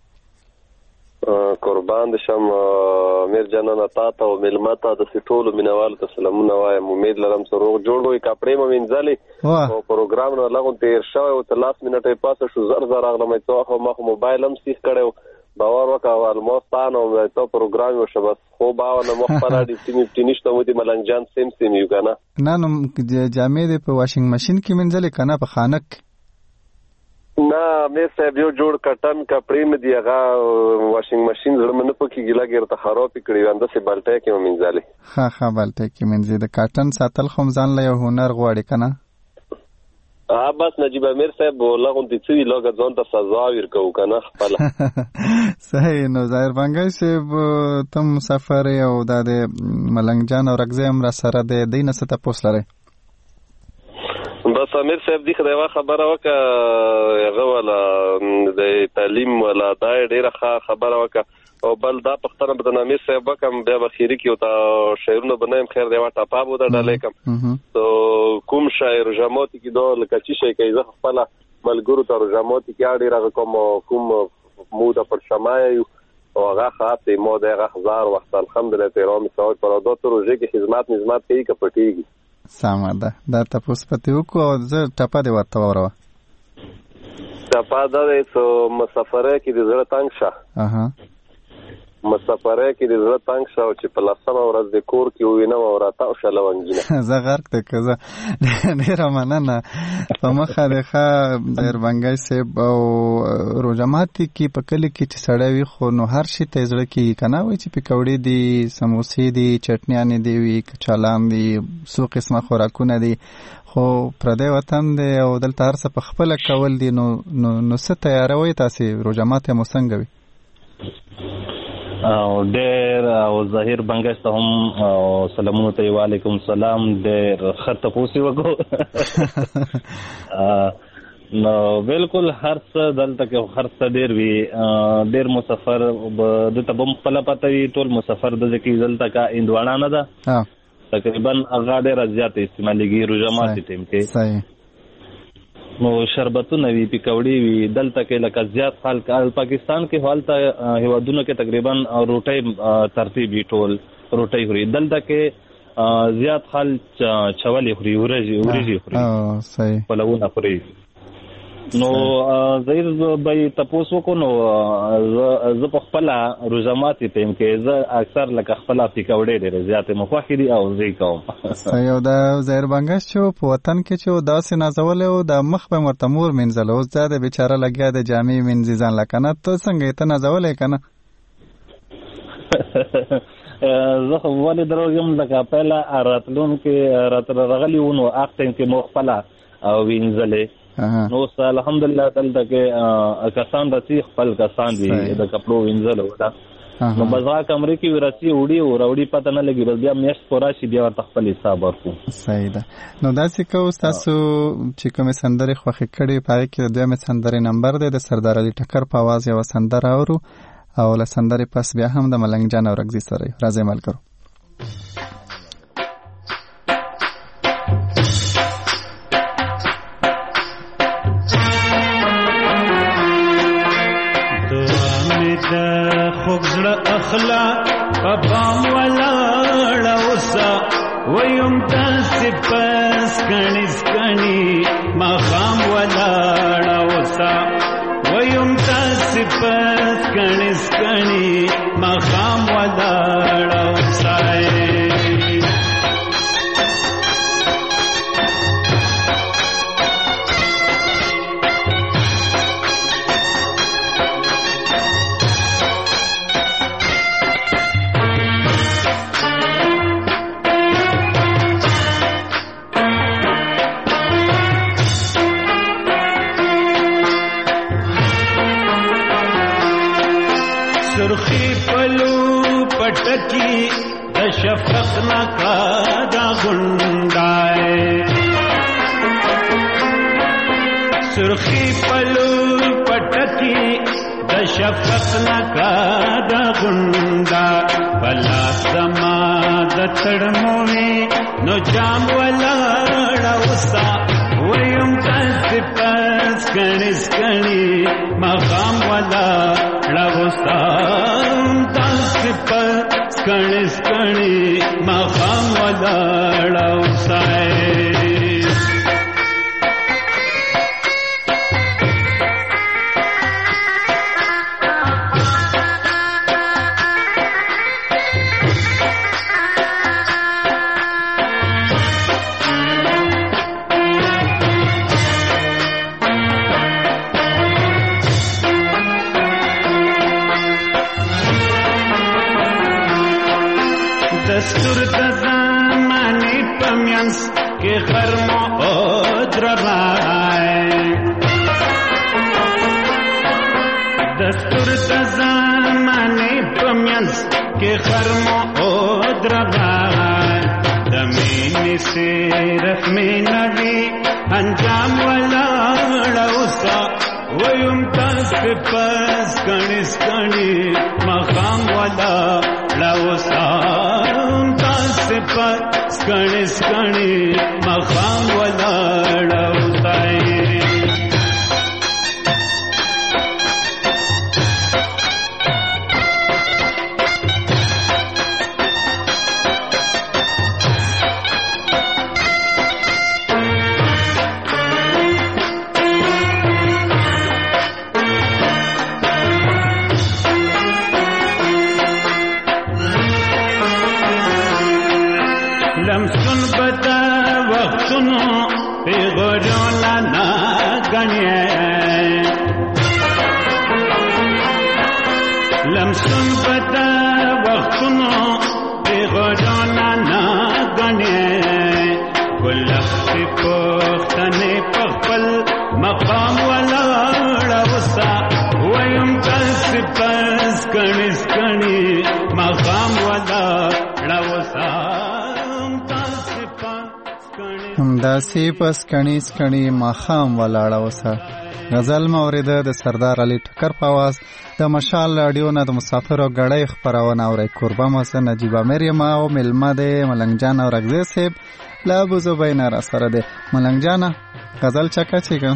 قربان د شم میر جانانه تا ته او ملمتا د سټولو مینوال ته سلامونه وایم امید لرم سره جوړ وي کپړې مې منځلي او پروګرام نو لغون تیر شو او تلاس منټه پاسه شو زر زر اغله مې ته خو مخ موبایل هم سیخ کړو باور وکاو الموستانو مې ته پروګرام وشو بس خو باونه مخبره دي چې تینشته مو دي ملنګجان سیم سیم یو کنه نه نو جامې دې په واشنګ ماشين کې منځلې کنه په خانک نه مې صاحب یو جوړ کټن کپړې مې دی هغه واشنګ ماشين زړه منه پکې ګلا ګرته خراب کړی وانده سي بلټه کې منځلې ها ها بلټه کې منځې د کاټن ساتل خو ځان له هنر غواړي کنه ها بس نجیب امیر صاحب لغون دي چې لوګه ځون ته سزا ورکو کنه خپل صحیح نو ظاهر بنگای صاحب تم مسافر او د ملنګ جان او رغزه هم را سره د دینه ست پوسلره بس امیر صاحب دی خدای خبره وکړه هغه ولا د تعلیم ولا دا ډیره خبره وکړه او بل دا پختنه به د نامې صاحب وکم بیا بخیری کې او تا شعرونه بنایم خیر دی واټه پاب ودا ډالې کم تو کوم شاعر جماعت کې دوه لکه چې شي کوي زه خپل ملګرو ته جماعت کې اړ راغ کوم کوم موده پر شمای او هغه خاطه مو د هزار وخت الحمدلله تیرام سوال پر دوه پروژه کې خدمات نظمات کوي کپټیږي سماده دا تاسو پته وکړو زه ټپه دی ورته وروه ټپه دا سو مسافره کې د زړه تنگ شه اها مسافره کې د زړه تنگ شو چې په لاسمه ورځ د کور کې وینم او راته او شلونګینه زه غرق ته کزه ډیر مننه په مخه د ښه ډیر بنگای صاحب او روجماتي کې په کلی کې چې سړی وي خو نو هر شي ته زړه کې کنه وي چې پکوړې دي سموسې دي چټنیانې دي وي کچالان دي سو قسمه خوراکونه دي خو پردی وطن دی او دلته هر څه په خپل کول دي نو نو نو څه تیاروي تاسو روجماتي مو څنګه وي او ډېر او ظاهر بنگش ته هم او سلامونه ته وعلیکم السلام ډېر خط پوسی وکړو نو بالکل هر څه دلته کې هر څه ډېر وی ډېر مسافر د تبم خپل پته وی ټول مسافر د ځکه دلته کا اندوانا نه ده تقریبا هغه ډېر زیات استعمالېږي روزمات ټیم کې صحیح نو شربتونه وی پکوړی وی دلته کې لکه زیات حال کال پاکستان کې حالته هیوادونو کې تقریبا روټي ترتیب ټول روټي خوري دلته کې زیات حال چولې خوري ورځي ورځي خوري اه صحیح پلوونه خوري نو زیر به تاسو کو نو ز په خپل روزماتي پم کې ز اکثر لکه خپل پکوړې ډېر زیات مخاخري او زی کوم صحیح دا زهر بنگش شو په وطن کې چې داسې نازول او د مخ په مرتمور منځل او زده بیچاره لګیا د جامع منځ ځان لکنه ته څنګه ته نازولې کنه زه خو ولې دروغم لکه پهله راتلونکي راته راغلي وو نو هغه ټایم کې مو خپله وینځلې نو اوس الحمدلله دلته کې کسان راسي خپل کسان دي د کپړو وینځلو ده نو بس هغه کمرې کې ورسي وړي او راوړي پته نه لګي بس بیا میاشت پوره شي بیا ورته خپل حساب ورکو. صحیح ده. نو داسې کوو ستاسو چې کومې سندرې خوښې کړې په هغې کې د دویمې سندرې نمبر دی د سردار علي ټکر په اواز یوه سندره اورو او له سندرې پس بیا هم د ملنګ جان اورکزي سره یو. راځئ ملګرو. اخلا ابام ولا وسا ويوم تاسبس كنيس كني ما خام ولا وسا ويوم تاسبس كنيس كني ما خام ولا وسا پټکی د شفق نکا دا غونډای سرخی پلو پټکی د شفق نکا دا غونډا بلا سما د تړموي نو جام ولا وسا ويم تاسو پس کنيس کني مقام ولا وسا تاسو پس کنيس کني مقام ولا وسا دستور د زمانې پمینس کې غرمو او درای دستور د زمانې پمینس کې غرمو او درای د مینې صرف مینوي انجام ولا وسا ويم تاسو پس کنيس کني مقام ولا وسا تاسو پس کنيس کني مقام ولا وسا لمسون بدا وقتونو پیغورون لانا گنیه لمسون بدا وقتونو پیغورون لانا گنیه گلختی پختنی پخپل مقام ولا وسا ویم تاسی پس کنیس کنی مقام ولا وسا همداسې پس کڼي سکڼي ماښام ولاړه وسه. غزل موریده د سردار علي ټکر په اواز د مشال راډیو نه د مسافرو ګړۍ خپرونه اورئ. کوربه مو نجیب امیر یم او میلمه دی ملنګ جان اورکزی صاحب له ابوظبي نه راسره دی. ملنګ جانه غزل چکه چې کوم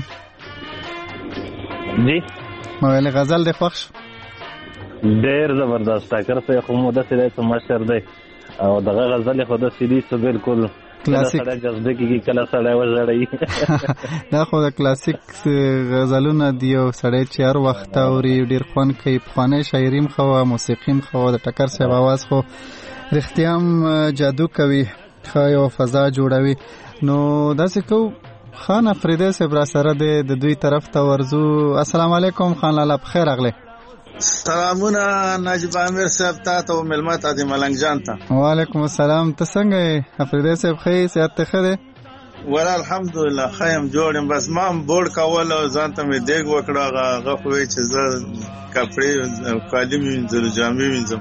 جی ما ویل غزل دی خوښ شو ډېر زبردست ټکر صاحب خو مو داسې دی چې مشر دی او دغه غزل خو داسې دي چې بالکل کلاسیک کله سړی وژړی دا خو د کلاسیک غزلونه دی او سړی چې هر وخت اوري ډېر خوند کوي. پخوانی شاعري هم ښه وه موسیقي هم ښه وه. د ټکر صاحب اواز خو رښتیا هم جادو کوي ښه یوه فضا جوړوي. نو داسې کوو خان افریدی صاحب را سره دی د دوی طرف ته ورځو. السلام علیکم خان لالا په خیر راغلی. سلامونه نجیب عامر صاحب ته ته ملمت ادي ملنګ جان ته. وعلیکم السلام. ته څنګه یې افریدی صاحب؟ ښه صحت ته ښه دی؟ ولا الحمدلله خیم جوړم. بس ما بورډ کول او ځان ته مې دیګ وکړه. هغه خو چې زه کپړې کالي وینځم جامې وینځم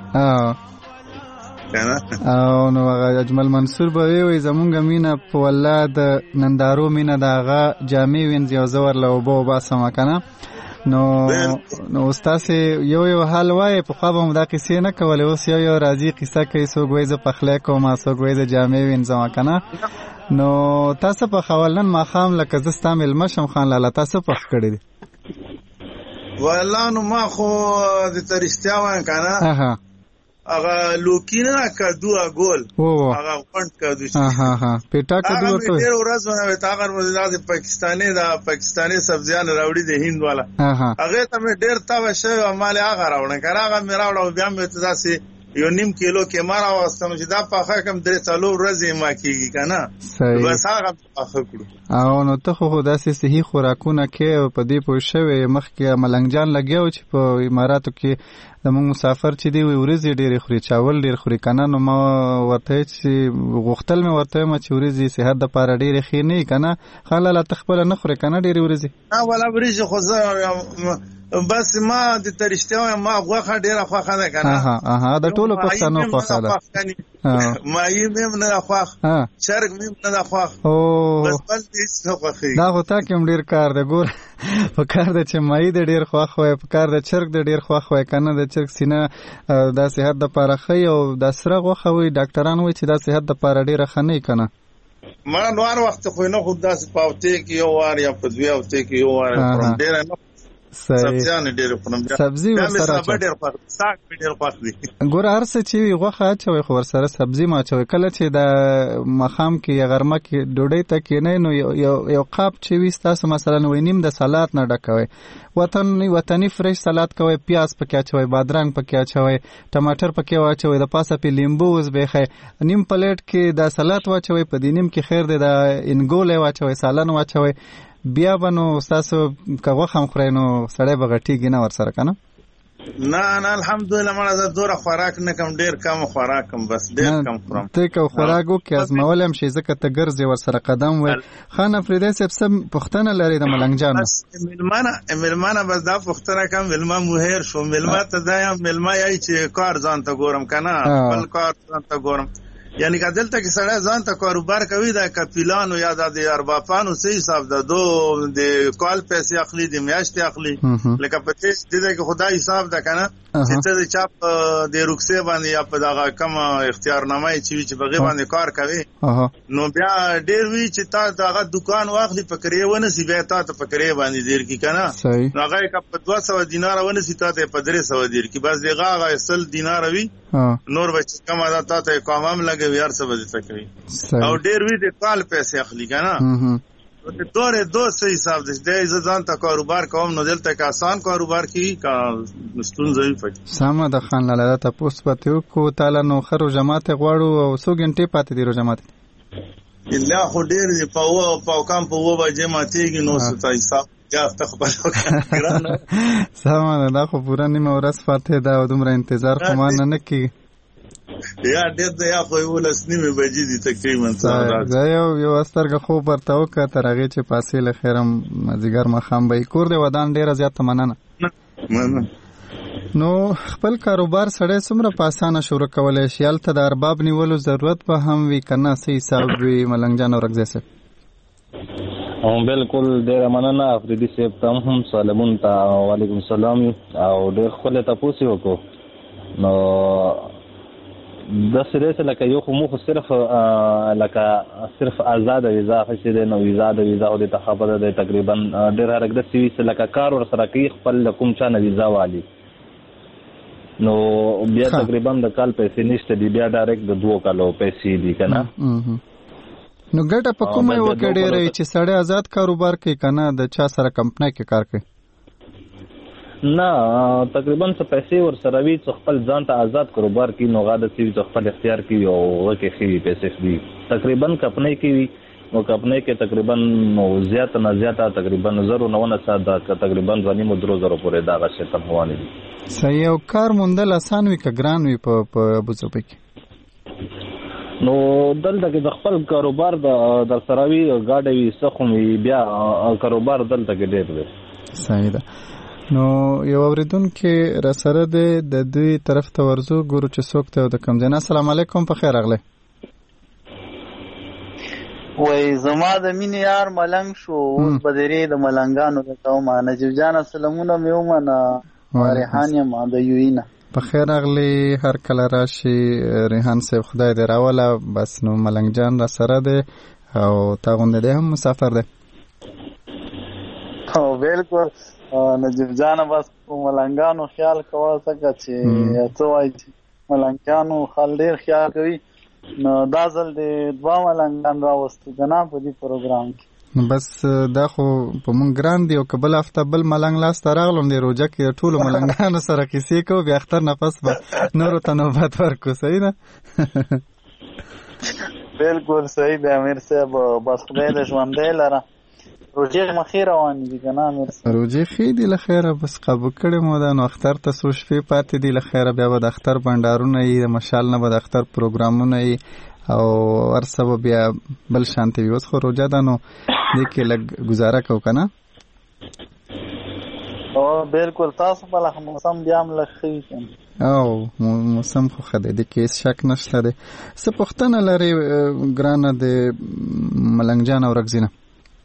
کنه. او نو هغه اجمل منصور به وی زمونږ مینه په والله د نندارو مینه د هغه جامې وینځي او زه ورله اوبه وباسم کنه. نو نو استاد یو یو حال وای په خو به دا قصې نه کولې. اوس یو یو راځي قصه کوي څوک وایي زه پخلی کوم څوک وایي زه جامې وینځم کنه. نو تاسو په خولن ماښام لکه زه ستا مېلمه شم خان لاله تاسو پخ کړی دي؟ والله نو ما خو درته رښتیا وایم کنه هغه لوکي نه کدو ګول هغه غونډ کدو چې ها ها پیټا کدو ورته ډېر ورځ باندې تا غر مزه د پاکستاني دا پاکستاني سبزیان راوړي د هند والا هغه ته مې ډېر تا وشه مال هغه راوړل کړه. هغه مې راوړل بیا مې ته داسې یو نیم کیلو کې مارا واستم چې دا پخه کم درې څلور ورځې ما کېږي کنه. بس هغه پخه کړو. او نو ته خو داسې صحي خوراکونه کې په دې پوه شوې مخکې ملنګ جان لګیاو چې په اماراتو کې زموږ مسافر چې دی وي ورځې ډېرې خوري چاول ډېر خوري کنه. نو ما ورته چې غوښتل مې ورته وایم چې ورځې صحت دپاره ډېرې ښې نه وي کنه. خاله ته خپله نه خورې کنه ډېرې ورځې؟ نه ولا ورځې خو زه بس ما د ترشته ما غوخه ډیره خوخه ده کنه. اها اها د ټولو پښتنو خوخه ده. ما یې مم نه خوخ چرګ مم نه خوخ. او بس بل دې څه خوخي دا خو تا کوم ډیر کار ده ګور. په کار ده چې مای د ډیر خوخ وای په کار ده چرګ د ډیر خوخ وای کنه. د چرګ سینه د صحت د لپاره ښه او د سره غوخه وای ډاکټران وای چې د صحت د لپاره ډیره ښه نه کنه. ما نوار وخت خو نه خود داس پاوته کې یو وار یا په دوه هفته کې یو وار پرم ډیر نه سبزیان ډېر خورم. سبزی ورسره ډېر خوښ ساګ ډېر خوښ دي. ګوره هر څه چې وي غوښه اچوي خو ورسره سبزي ما اچوي. کله چې د ماښام کې یا غرمه کې ډوډۍ ته کېنئ نو یو یو قاب چې وي ستاسو مثلا وایي نیم د سلاد نه ډکوئ وطني وطني فرش سلاد کوئ پیاز پکې اچوئ بادرنګ پکې اچوئ ټماټر پکې واچوئ د پاسه پې لیمبو وزبیښئ نیم پلیټ کې د سلاد واچوئ په دې نیم کې خیر دی د انګولی واچوئ سالن واچوئ بیا به نو ستاسو که غوښه هم خورئ نو سړی به غټېږي نه ورسره که نه؟ نه نه الحمدلله مړه زه دوره خوراک نه کوم ډېر کم خوراک کوم بس ډېر کم خورم. ته که خوراک وکړې ازمولی هم شي ځکه ته ګرځې ورسره قدم وایي. خان افریدی صاحب څه پوښتنه لرې د ملنګ جان؟ بس مېلمانه مېلمانه بس دا پوښتنه کوم مېلمه مو هېر شو. مېلمه ته دا یم مېلمه یایي چې کار ځان ته ګورم که نه خپل کار ځان ته ګورم. یعنی که دلته کې سړی ځان ته کاروبار کوي د کپیلانو یا د اربابانو څه حساب ده دو د کال پیسې اخلي د میاشتې اخلي لکه په دې کې خدای حساب ده که نه چې ته د چا په د روکسې باندې یا په دغه کم اختیارنامه چې وي چې په هغې باندې کار کوي نو بیا ډېر وي چې تا دغه دوکان واخلي په کرې ونسي بیا تا ته په کرې باندې دیر کړي که نه نو هغه یې که په دوه سوه دیناره ونسي تا ته یې په درې سوه دیر کړي بس د هغه هغه سل دیناره وي نور به چې کومه ده تا ته یې قام هم لګوي هر څه به دې ته کوي او ډېر وي د کال پیسې اخلي که نه دورې دو څه حساب دی دی زه ځان ته کاروبار کوم نو دلته که آسان کاروبار کړي که ستونزه وي پکې. سمه ده خان لاله دا تپوس پاتې وکړو تاله نو ښه روژه ماتې غواړو او څو ګنټې پاتې دي روژه ماتې؟ لا خو ډېر دي په اوه پاوکام په اوه بجې ماتېږي نو څه ته حساب سمه ده دا خو پوره نیمه ورځ پاتې ده او دومره انتظار خو ما نه نه کېږي. یا ډېر ده یا خو یولس نیمې بجې دي تقریبا. زه یو یو سترګه خوب ورته وکړه تر هغې چې پاسې له خیره مازدیګر ماښام به یې کور دی ودان ډېره زیاته مننه. نو خپل کاروبار سړی څومره په اسانه شروع کولی شي؟ هلته د ارباب نیولو ضرورت به هم وي که نه څه حساب وي ملنګ جان اورکزی صاحب؟ بالکل ډېره مننه افریدي صاحب ته هم سلامون ته وعلیکم السلام او ډېر ښکلی تپوس یې وکړو. نو داسې دی چې لکه یو خو مو خو صرف لکه صرف آزاده ویزا اخیستې دی نو ویزا د ویزا خو دې ته خبره دی تقریبا ډېر هلک داسې وي چې لکه کار ورسره کوي خپل له کوم چا نه ویزا والي نو بیا تقریبا د کال پیسې نشته دي بیا ډایرکټ د دوو کالو پیسې دي که نه. نو ګټه په کومه یې وکړه ډېره چې سړی آزاد کاروبار کوي که نه د چا سره کمپنۍ کې کار کوي؟ نه تقریبا څه پیسې ورسره وي چې خپل ځان ته آزاد کاروبار کوي نو هغه داسې وي چې خپل اختیار کوي او هغه کې ښې وي پیسې وي تقریبا کمپنۍ کې وي نو کپنه کې تقریبا زیات نه زیاته تقریبا زرو نه ونه ساده تقریبا ځواني مدرو زرو پورې دا غشه تم هواني دي. صحیح. او کار موندل آسان وي که ګران وي په ابوظبي کې؟ نو دلته کې د خپل کاروبار د در سراوي گاډي وي سخم وي بیا کاروبار دلته کې ډېر دی. صحیح ده. نو یو اوریدونکو را سره د دوی طرف ته ورزو ګورو چې څوک ته د کوم ځای. السلام علیکم، په خیر راغلی. وای زما د مینې یار ملنګ شو، اوس به درې د ملنګانو د کومه نجیب جان سلامونه مې ومنه، ریحان یم د یوینا. په خیر راغلی، هر کله راشي ریحان صاحب، خدای دې راوله. بس نو ملنګ جان را سره دی او تا غونډه دی هم مسافر دی. او بالکل نجیب جان بس ملنګانو خیال کوه څنګه چې څه وایي ملنګانو خل ډېر خیال کوي. نو دا ځل د دوه ملنګان راوستو کنه په دې پروګرام کې. نو بس دا خو په مونږ ګران دی او که بل هفته بل ملنګ لاس ته راغلم دی روجه کې ټولو ملنګانو سره کیسې کوو، بیا اختر نفس به نورو ته نوبت ورکو. صحیح ده؟ بالکل صحیح دی امیر صاحب. بس خدای دې ژوندی لره. روجې مخې روانې دي که نه امیر صاحب؟ روجې ښې دي له خیره، بس قابو کړې مو ده. نو اختر ته څو شپې پاتې دي له خیره، بیا به د اختر بنډارونه وي، د مشال نه به د اختر پروګرامونه وي او هر څه به بیا بل شانتې وي. اوس خو روجه ده نو دې کې لږ ګزاره کوو که نه؟ او بالکل. تاسو په لخ موسم بیا هم لږ ښه وي او موسم خو ښه دی، دې کې هېڅ شک نشته دی. څه پوښتنه لرې ګرانه د ملنګ جان اورکزي نه؟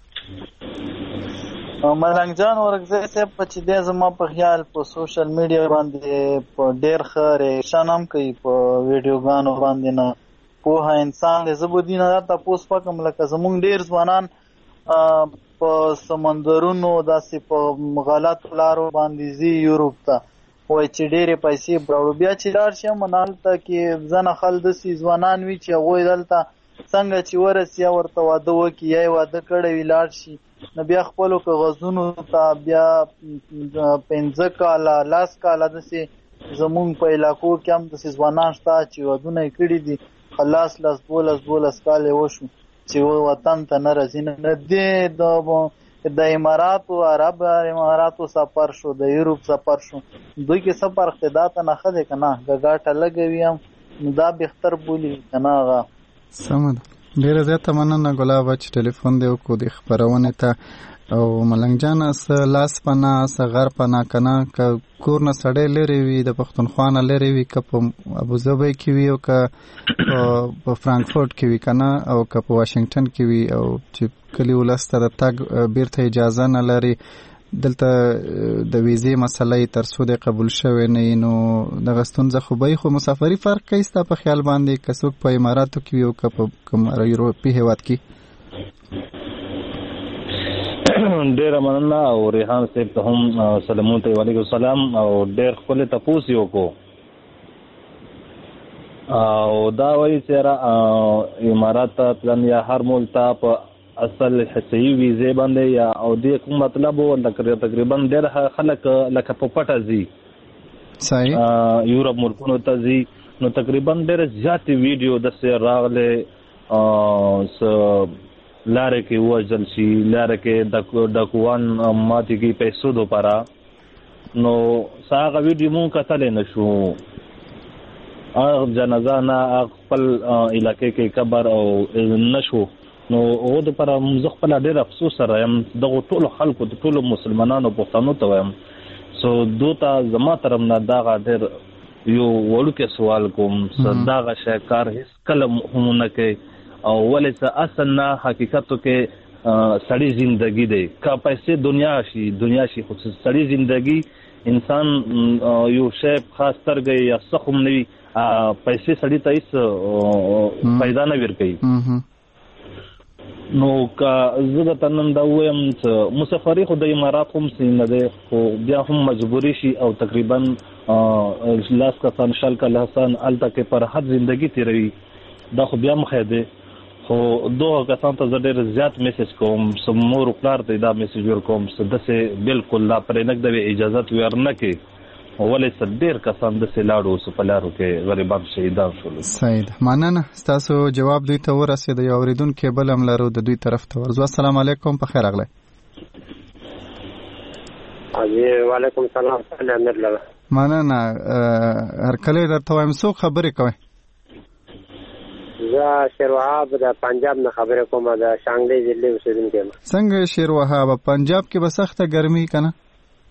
ملنګ جان اورکزی صاحب په چې دی زما په خیال په سوشل میډیا باندې په ډېر ښه ریاکشن هم کوي په ویډیوګانو باندې. نه پوهه انسان دی. زه به دې نه دا تپوس وکړم لکه زمونږ ډېر ځوانان په سمندرونو داسې په غلطو لارو باندې ځي یوروپ ته، وایي چې ډېرې پیسې براوړو، بیا چې لاړ شي هم هلته کې ځنه خل داسې ځوانان وي چې هغوی دلته څنګه چې ورسي یا ورته واده وکړي یا یې واده کړی وي لاړ شي، نو بیا خپلو کاغذونو ته بیا پنځه کاله لاس کاله داسې زمونږ په علاقو کې هم داسې ځوانان شته چې ودونه یې کړي دي، خلاص لاس دولس دولس کال یې وشو چې وطن ته نه راځي. نه دې د اماراتو عرب اماراتو سفر شو، د یوروپ سفر شو، دوی کې څه فرق دی؟ دا ته نه ښه دی که نه؟ که ګاټه لږه وي هم نو دا بهتر بولي که نه؟ هغه سمه ده. ډېره زیاته مننه ګلابه چې ټلیفون دې وکړو د خپرونې ته. او ملنګ جانه څه لاس پناه څه غر پناه که نه، که کور نه سړی لرې وي، د پښتونخوا نه لرې وي، که په ابوظبي کې وي او که په فرانکفورټ کې وي که نه، او که په واشنګټن کې وي، او چې کلي ولس ته د تګ بیرته اجازه نه لري، دلته د ویزې مسله تر څو د قبول شوی نه وي، نو دغه ستونزه خو به خو مسافري فرق کوي ستا په خیال باندې، که څوک په اماراتو کې وي او که په کوم یوروپي هېواد کې؟ ډېره مننه. او ریحان صاحب ته هم سلامونه ته وعلیکم السلام. او ډېر ښکلی تپوس یې وکړو او دا وایي چې امارات ته تلن یا هر ملک ته په اصل صحیح ویزې باندې یا او دې کوم مطلب و تقریبا ډېر خلک لکه په پټه ځي صحیح یورپ ملکونو ته ځي، نو تقریبا ډېر زیاتې ویډیو داسې راغلی لارې کې ووژل شي، لارې کې ډاکوان ماتې کړي پیسو دپاره، نو څه هغه ویډیو مونږ کتلی نه شو. هغه جنازه نه هغه خپل علاقې کې قبر او نه شو، نو هغو دپاره زه خپله ډېر افسوس سره یم. دغو ټولو خلکو ته ټولو مسلمانانو پښتنو ته وایم سو دو ته زما طرف نه دغه ډېر یو وړوکی سوال کوم، څه دغه شی کار هېڅ کله هم نه کوي او ولې څه اصل نه حقیقتو کې سړی زندگی دی. که پیسې دنیا شي دنیا شي خو سړی زندگی انسان یو شی خاص سترګې یا څه هم نه وي، پیسې سړي ته هېڅ پیدا نه ورکوي. نو که زه درته نن دا ووایم چې مسافري خو د امارات هم صحیح نه دی، خو بیا هم مجبوري شي او تقریبا لاس کسان شل کسان هلته کې پر حد زندگی تېروي، دا خو بیا مخی دی. خو دغه کسان ته زه ډېر زیات میسج کوم، څه مور و پلار ته دا میسج ورکوم چې داسې بلکل لا پرې نږدوي اجازت ورنه کړي، ولې ډېر کسان د سلاړو اوس په لارو کې غریبان شهیدان شول. صحیح ده، مننه. ستاسو جواب دوی ته ورسېد. یو اورېدونکی بل هم لرو د دوی طرف ته ورځو. السلام علیکم، په خیر راغلی. وعلیکم السلام. امیر لره مننه. هرکلی درته وایم، څوک خبرې کوئ؟ زه شیر وهاب د پنجاب نه خبرې کوم، د شانګلې ضلع اوسېدونکی یم. څنګه شیر وهاب، پنجاب کې به سخته ګرمي که نه؟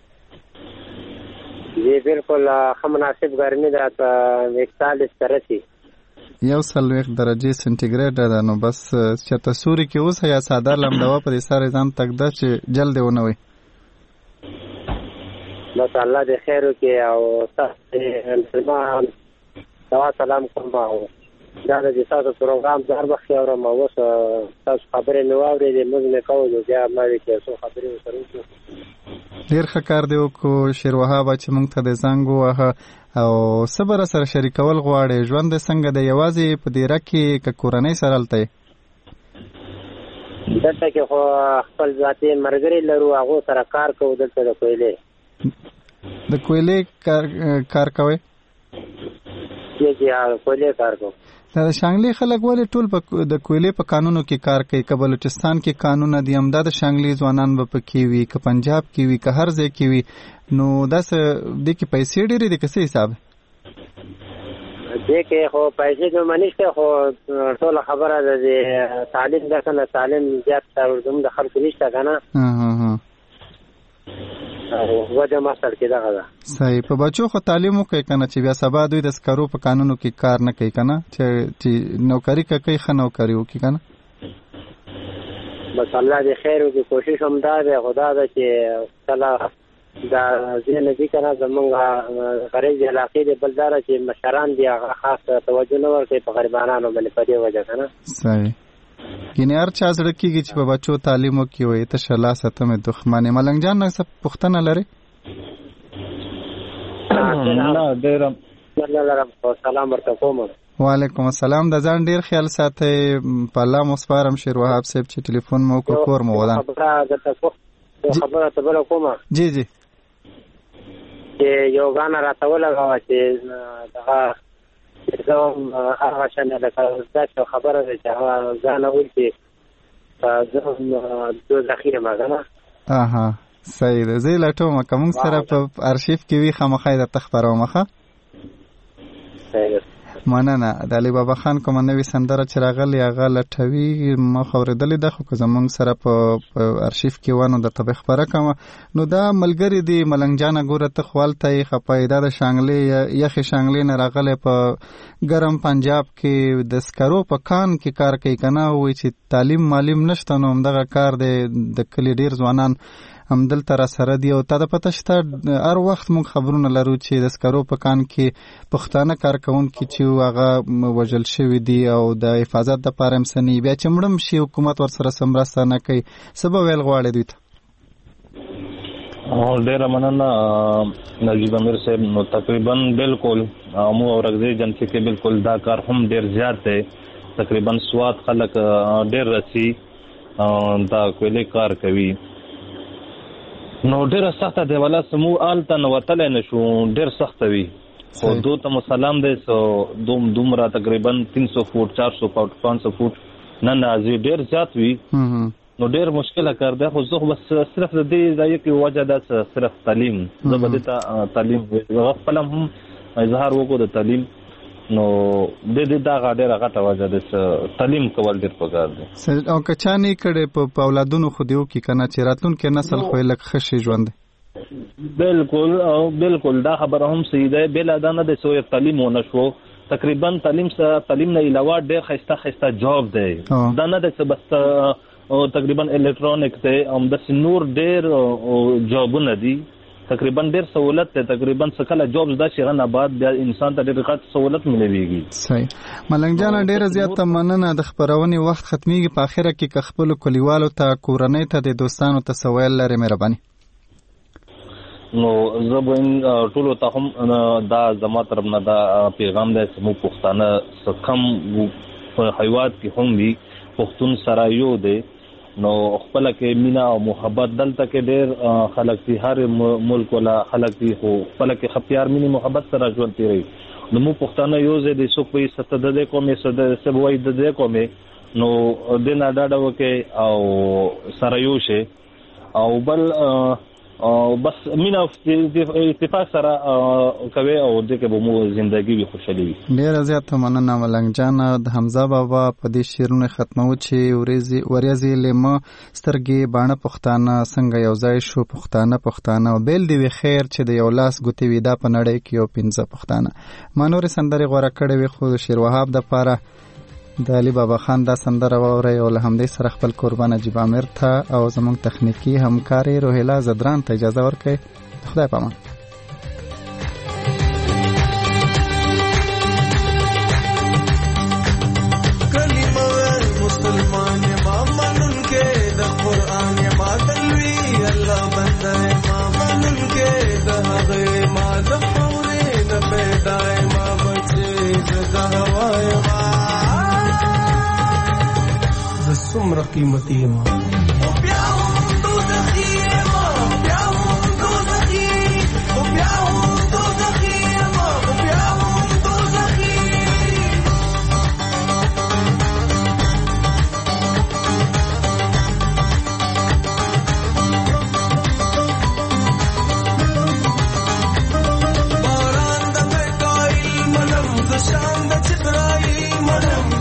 جی بالکل ښه مناسب ګرمي ده، اکتالیس درجې یو څلوېښت درجې سنټیګریډ ده. نو بس چېرته سوري کې اوسه یا څادر لمدوه په دې سر ځان تږده چې جلد یې ونه وي. بس الله دې خیر وکړي او تاسو دوا سلام کوم. دا د تاسو پروګرام د هر وخت اورم، اوس تاسو خبرې مې واورېدې، موږ مې کوو بیا ما وی کې څو خبرې وسره وکړو. ډېر ښه کار دی وکړو شیر وهاب چې موږ ته د زنګ ووهه او صبر سره شریکول غواړې. ژوند دې څنګه دی؟ یوازې په دیره کې که کورنۍ سره هلته یې؟ دلته کې خو خپل ذاتي ملګري لرو، هغو سره کار کوو. دلته د کویلې د کویلې کار کوئ؟ جی جی کویلې کار کوو. دا د شانګلې خلک ولې ټول د کویلې په قانونو کې کار کوي؟ که بلوچستان کې قانون دي همدا د شانګلې ځوانان به پکې وي، که پنجاب کې وي، که هر ځای کې وي، نو داسې دې کې پیسې ډېرې دي که څه حساب؟ دې کې خو پیسې دومره نشته، خو ټوله خبره ده د تعلیم ده که نه، تعلیم زیات زموږ د خلکو نشته که نه، وجه مسل کې دغه ده. صحیح. په بچو خو تعلیم وکړي که نه، چې بیا سبا دوی د سکرو په قانونو کې کار نه کوي که نه، چې نوکري که کوي ښه نوکري وکړي که نه. بس الله دې خیر وکړي. کوشش هم دا دی، خو دا ده چې کله دا ځینې نه دي که نه، زمونږ غریبې علاقې دي بل دا ده چې مشران دي هغه خاص توجه نه ورکوي په غریبانانو باندې په دې وجه که نه. صحیح. ګینې هر چا زړه کېږي چې په بچو تعلیم وکړي، وایي تشه لاسه ته مې دښمنې. ملنګ جان نه څه پوښتنه لرې؟ سلام ورته کوم. وعلیکم السلام. د ځان ډېر خیال ساتئ. په الله مو سپارم شیر وهاب صاحب چې ټلیفون مو وکړو، کور مو ودان. خبره ته بله کومه. جی جی. چې یو ګانه راته ولګوه چې دغه زه هم هغه شان لکه دا چې خبره ده چې هغه ځان ویل چې زه هم دوزخي یم که نه. اها صحیح ده. زه یې لټوم، که موږ سره په ارشیف کې وي خامخا یې درته خپروم. ښه صحیح ده. مننه. د علي بابا خان کومه نوې سندره چې راغلې هغه لټوي، ما خو اورېدلې ده، خو که زموږ سره په ارشیف کې وه نو درته به خپره کړم. نو دا ملګري دي ملنګ جانه، ګوره ته خو هلته یې خفه یې، دا د شانګلې یخې شانګلې نه راغلی په ګرم پنجاب کې د سکرو په کان کې کار کوي که نه، وایي چې تعلیم معلیم نشته، نو همدغه کار دی. د کلي ډېر ځوانان همدلته را سره دي. او تا د پته شته هر وخت موږ خبرونه لرو چې د سکرو په کان کې پښتانه کارکوونکي چې هغه وژل شوي دي او د حفاظت دپاره هم څه نه وي، بیا چې مړه هم شي حکومت ورسره څه مرسته نه کوي. څه به ویل غواړې دوی ته؟ ډېره مننه نجیب امیر صاحب. نو تقریبا بالکل مو اورګزی جنسي کې بالکل دا کار هم ډېر زیات دی. تقریبا سواد خلک ډېر رسی دا کویلې کار کوي. نو ډېره سخته دی، ولا سمو آلته نوتلی نه شو، ډېر سخته وي. خو دو ته مو سلام دی، سو دوم دومره تقریبا تین سو فوټ چار سو فوټ پانچ سو فوټ نه نازي ډېر زیات وي. نو ډېر مشکله کار دی. خو زه بس صرف د دې ځای کې وجه ده صرف تعلیم. زه به دې ته تعلیم خپل هم اظهار وکړو د تعلیم. نو د دې دغه ډېره غټه وجه ده چې تعلیم کول ډېر پکار دی. او که چا نه کړی په اولادونو خو دې وکړي که نه، چې راتلونکی نسل خو یې لږ ښه شي ژوند دی. بالکل او بالکل دا خبره هم صحیح ده. بلا دا نه دی چې تعلیم ونه شو، تقریبا تعلیم سره تعلیم نه علاوه ډېر ښایسته ښایسته جاب دی. دا نه دی چې بس تقریبا الکترونیک دی، همداسې نور ډېر جابونه دي. تقریبا ډېر سہولت دی. تقریبا څکله جابز دا چې غن آباد بیا انسان ته ډېر غټ سہولت ملويږي. صحیح. ملنګ جان ډېره زیاته مننه. د خبرونې وخت ختميږي. په اخره کې که خپل کلیوالو ته، کورنۍ ته، د دوستانو ته سوال لري مهرباني. نو زه به ټولو ته هم دا زما طرف نه دا پیغام دی چې موږ پښتانه څه کم په هیواد کې هم وي، پښتون سره یو دی. نو خپل کې مینا او محبت دلته کې ډېر خلک دي هر ملک ولا خلک دي خو خپل کې خپيار مینه محبت سره ژوند تیری نو مو پښتانه یو ځای د سوق په ستده د کومې ستده سبوي د دې کومې نو د نه ډاډه وکي او سره یو شي او بل او بس مینا اتفاق سره کوي او د کې به مو ژوندۍ وي خوشالي وي. ډیر زیات مننه ملنګ جان د حمزه بابا په دې شیرونه ختمو چې وريزي وريزي لمه سترګې باڼه پښتانه څنګه یو ځای شو پښتانه پښتانه او بیل دی خیر چې د یو لاس ګوتې ودا په نړۍ کې یو پنځه پښتانه مانور سندري غوړه کړې وي خو شیر وهاب د پاره د علي بابا خان دا سندره ووري او له همدې سره خپل قربان نجیب عامر ته او زموږ تخنیکی همکاري روهیلا زدران ته اجازه ورکړئ. خدای پامان. مسلمان ما منن کې د قران ما تلوي الله بندر ما منن کې د هغه ما د پورې نه پیدای ما بچي د هواي ما سمره قیمتي ما او بیا هم دوزخي ما بیا هم دوزخي او بیا هم دوزخي ما او بیا هم دوزخي باران د میکائیل منم د شان د جبرائیل منم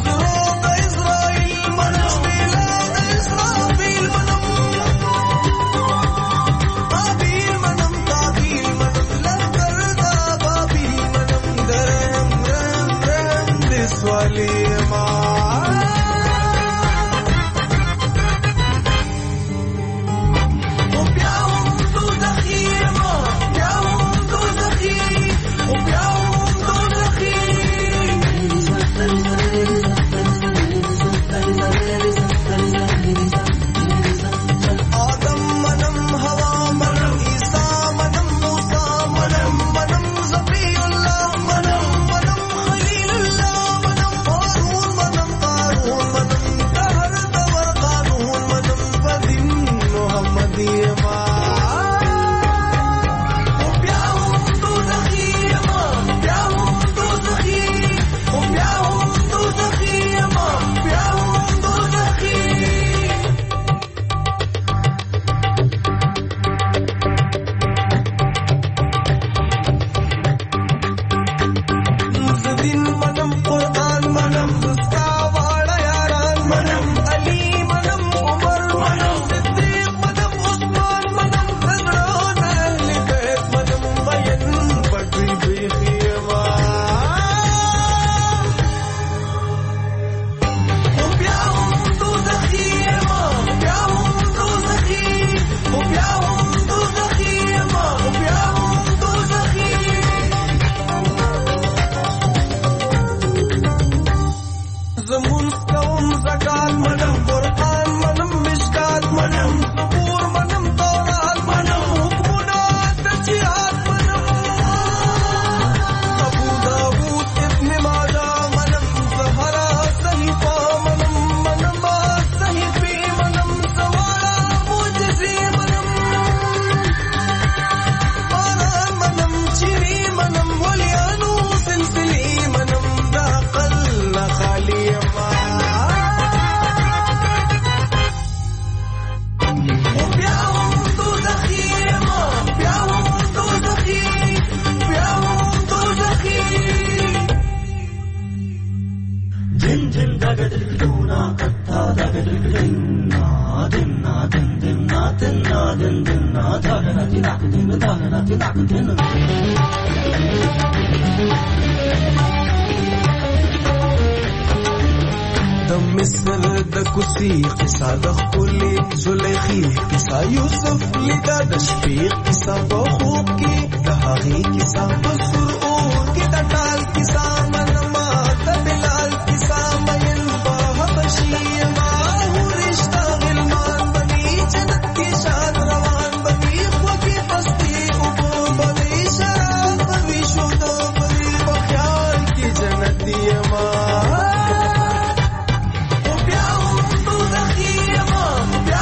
د مصر د کوسي قصه د خولي زليخي قصه يوسف لیدا د شپې قصه په خوب کې د هغې قصه په سرور کې د ټال قصه منما د بلال قصه مین په حبشي ما ورشتہ غلمان بني جنت کې شاد روان بني خو کې پستي او بني شراب بني شود بني په خیال کې جنتي ما Yeah.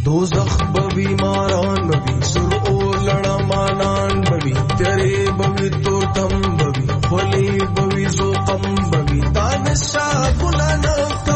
دوزخ بوی ماران بوی سر او لڑا مانان بوی تیرے بوی تو تم بوی خلی بوی زو قم بوی تانشا گناہ نفت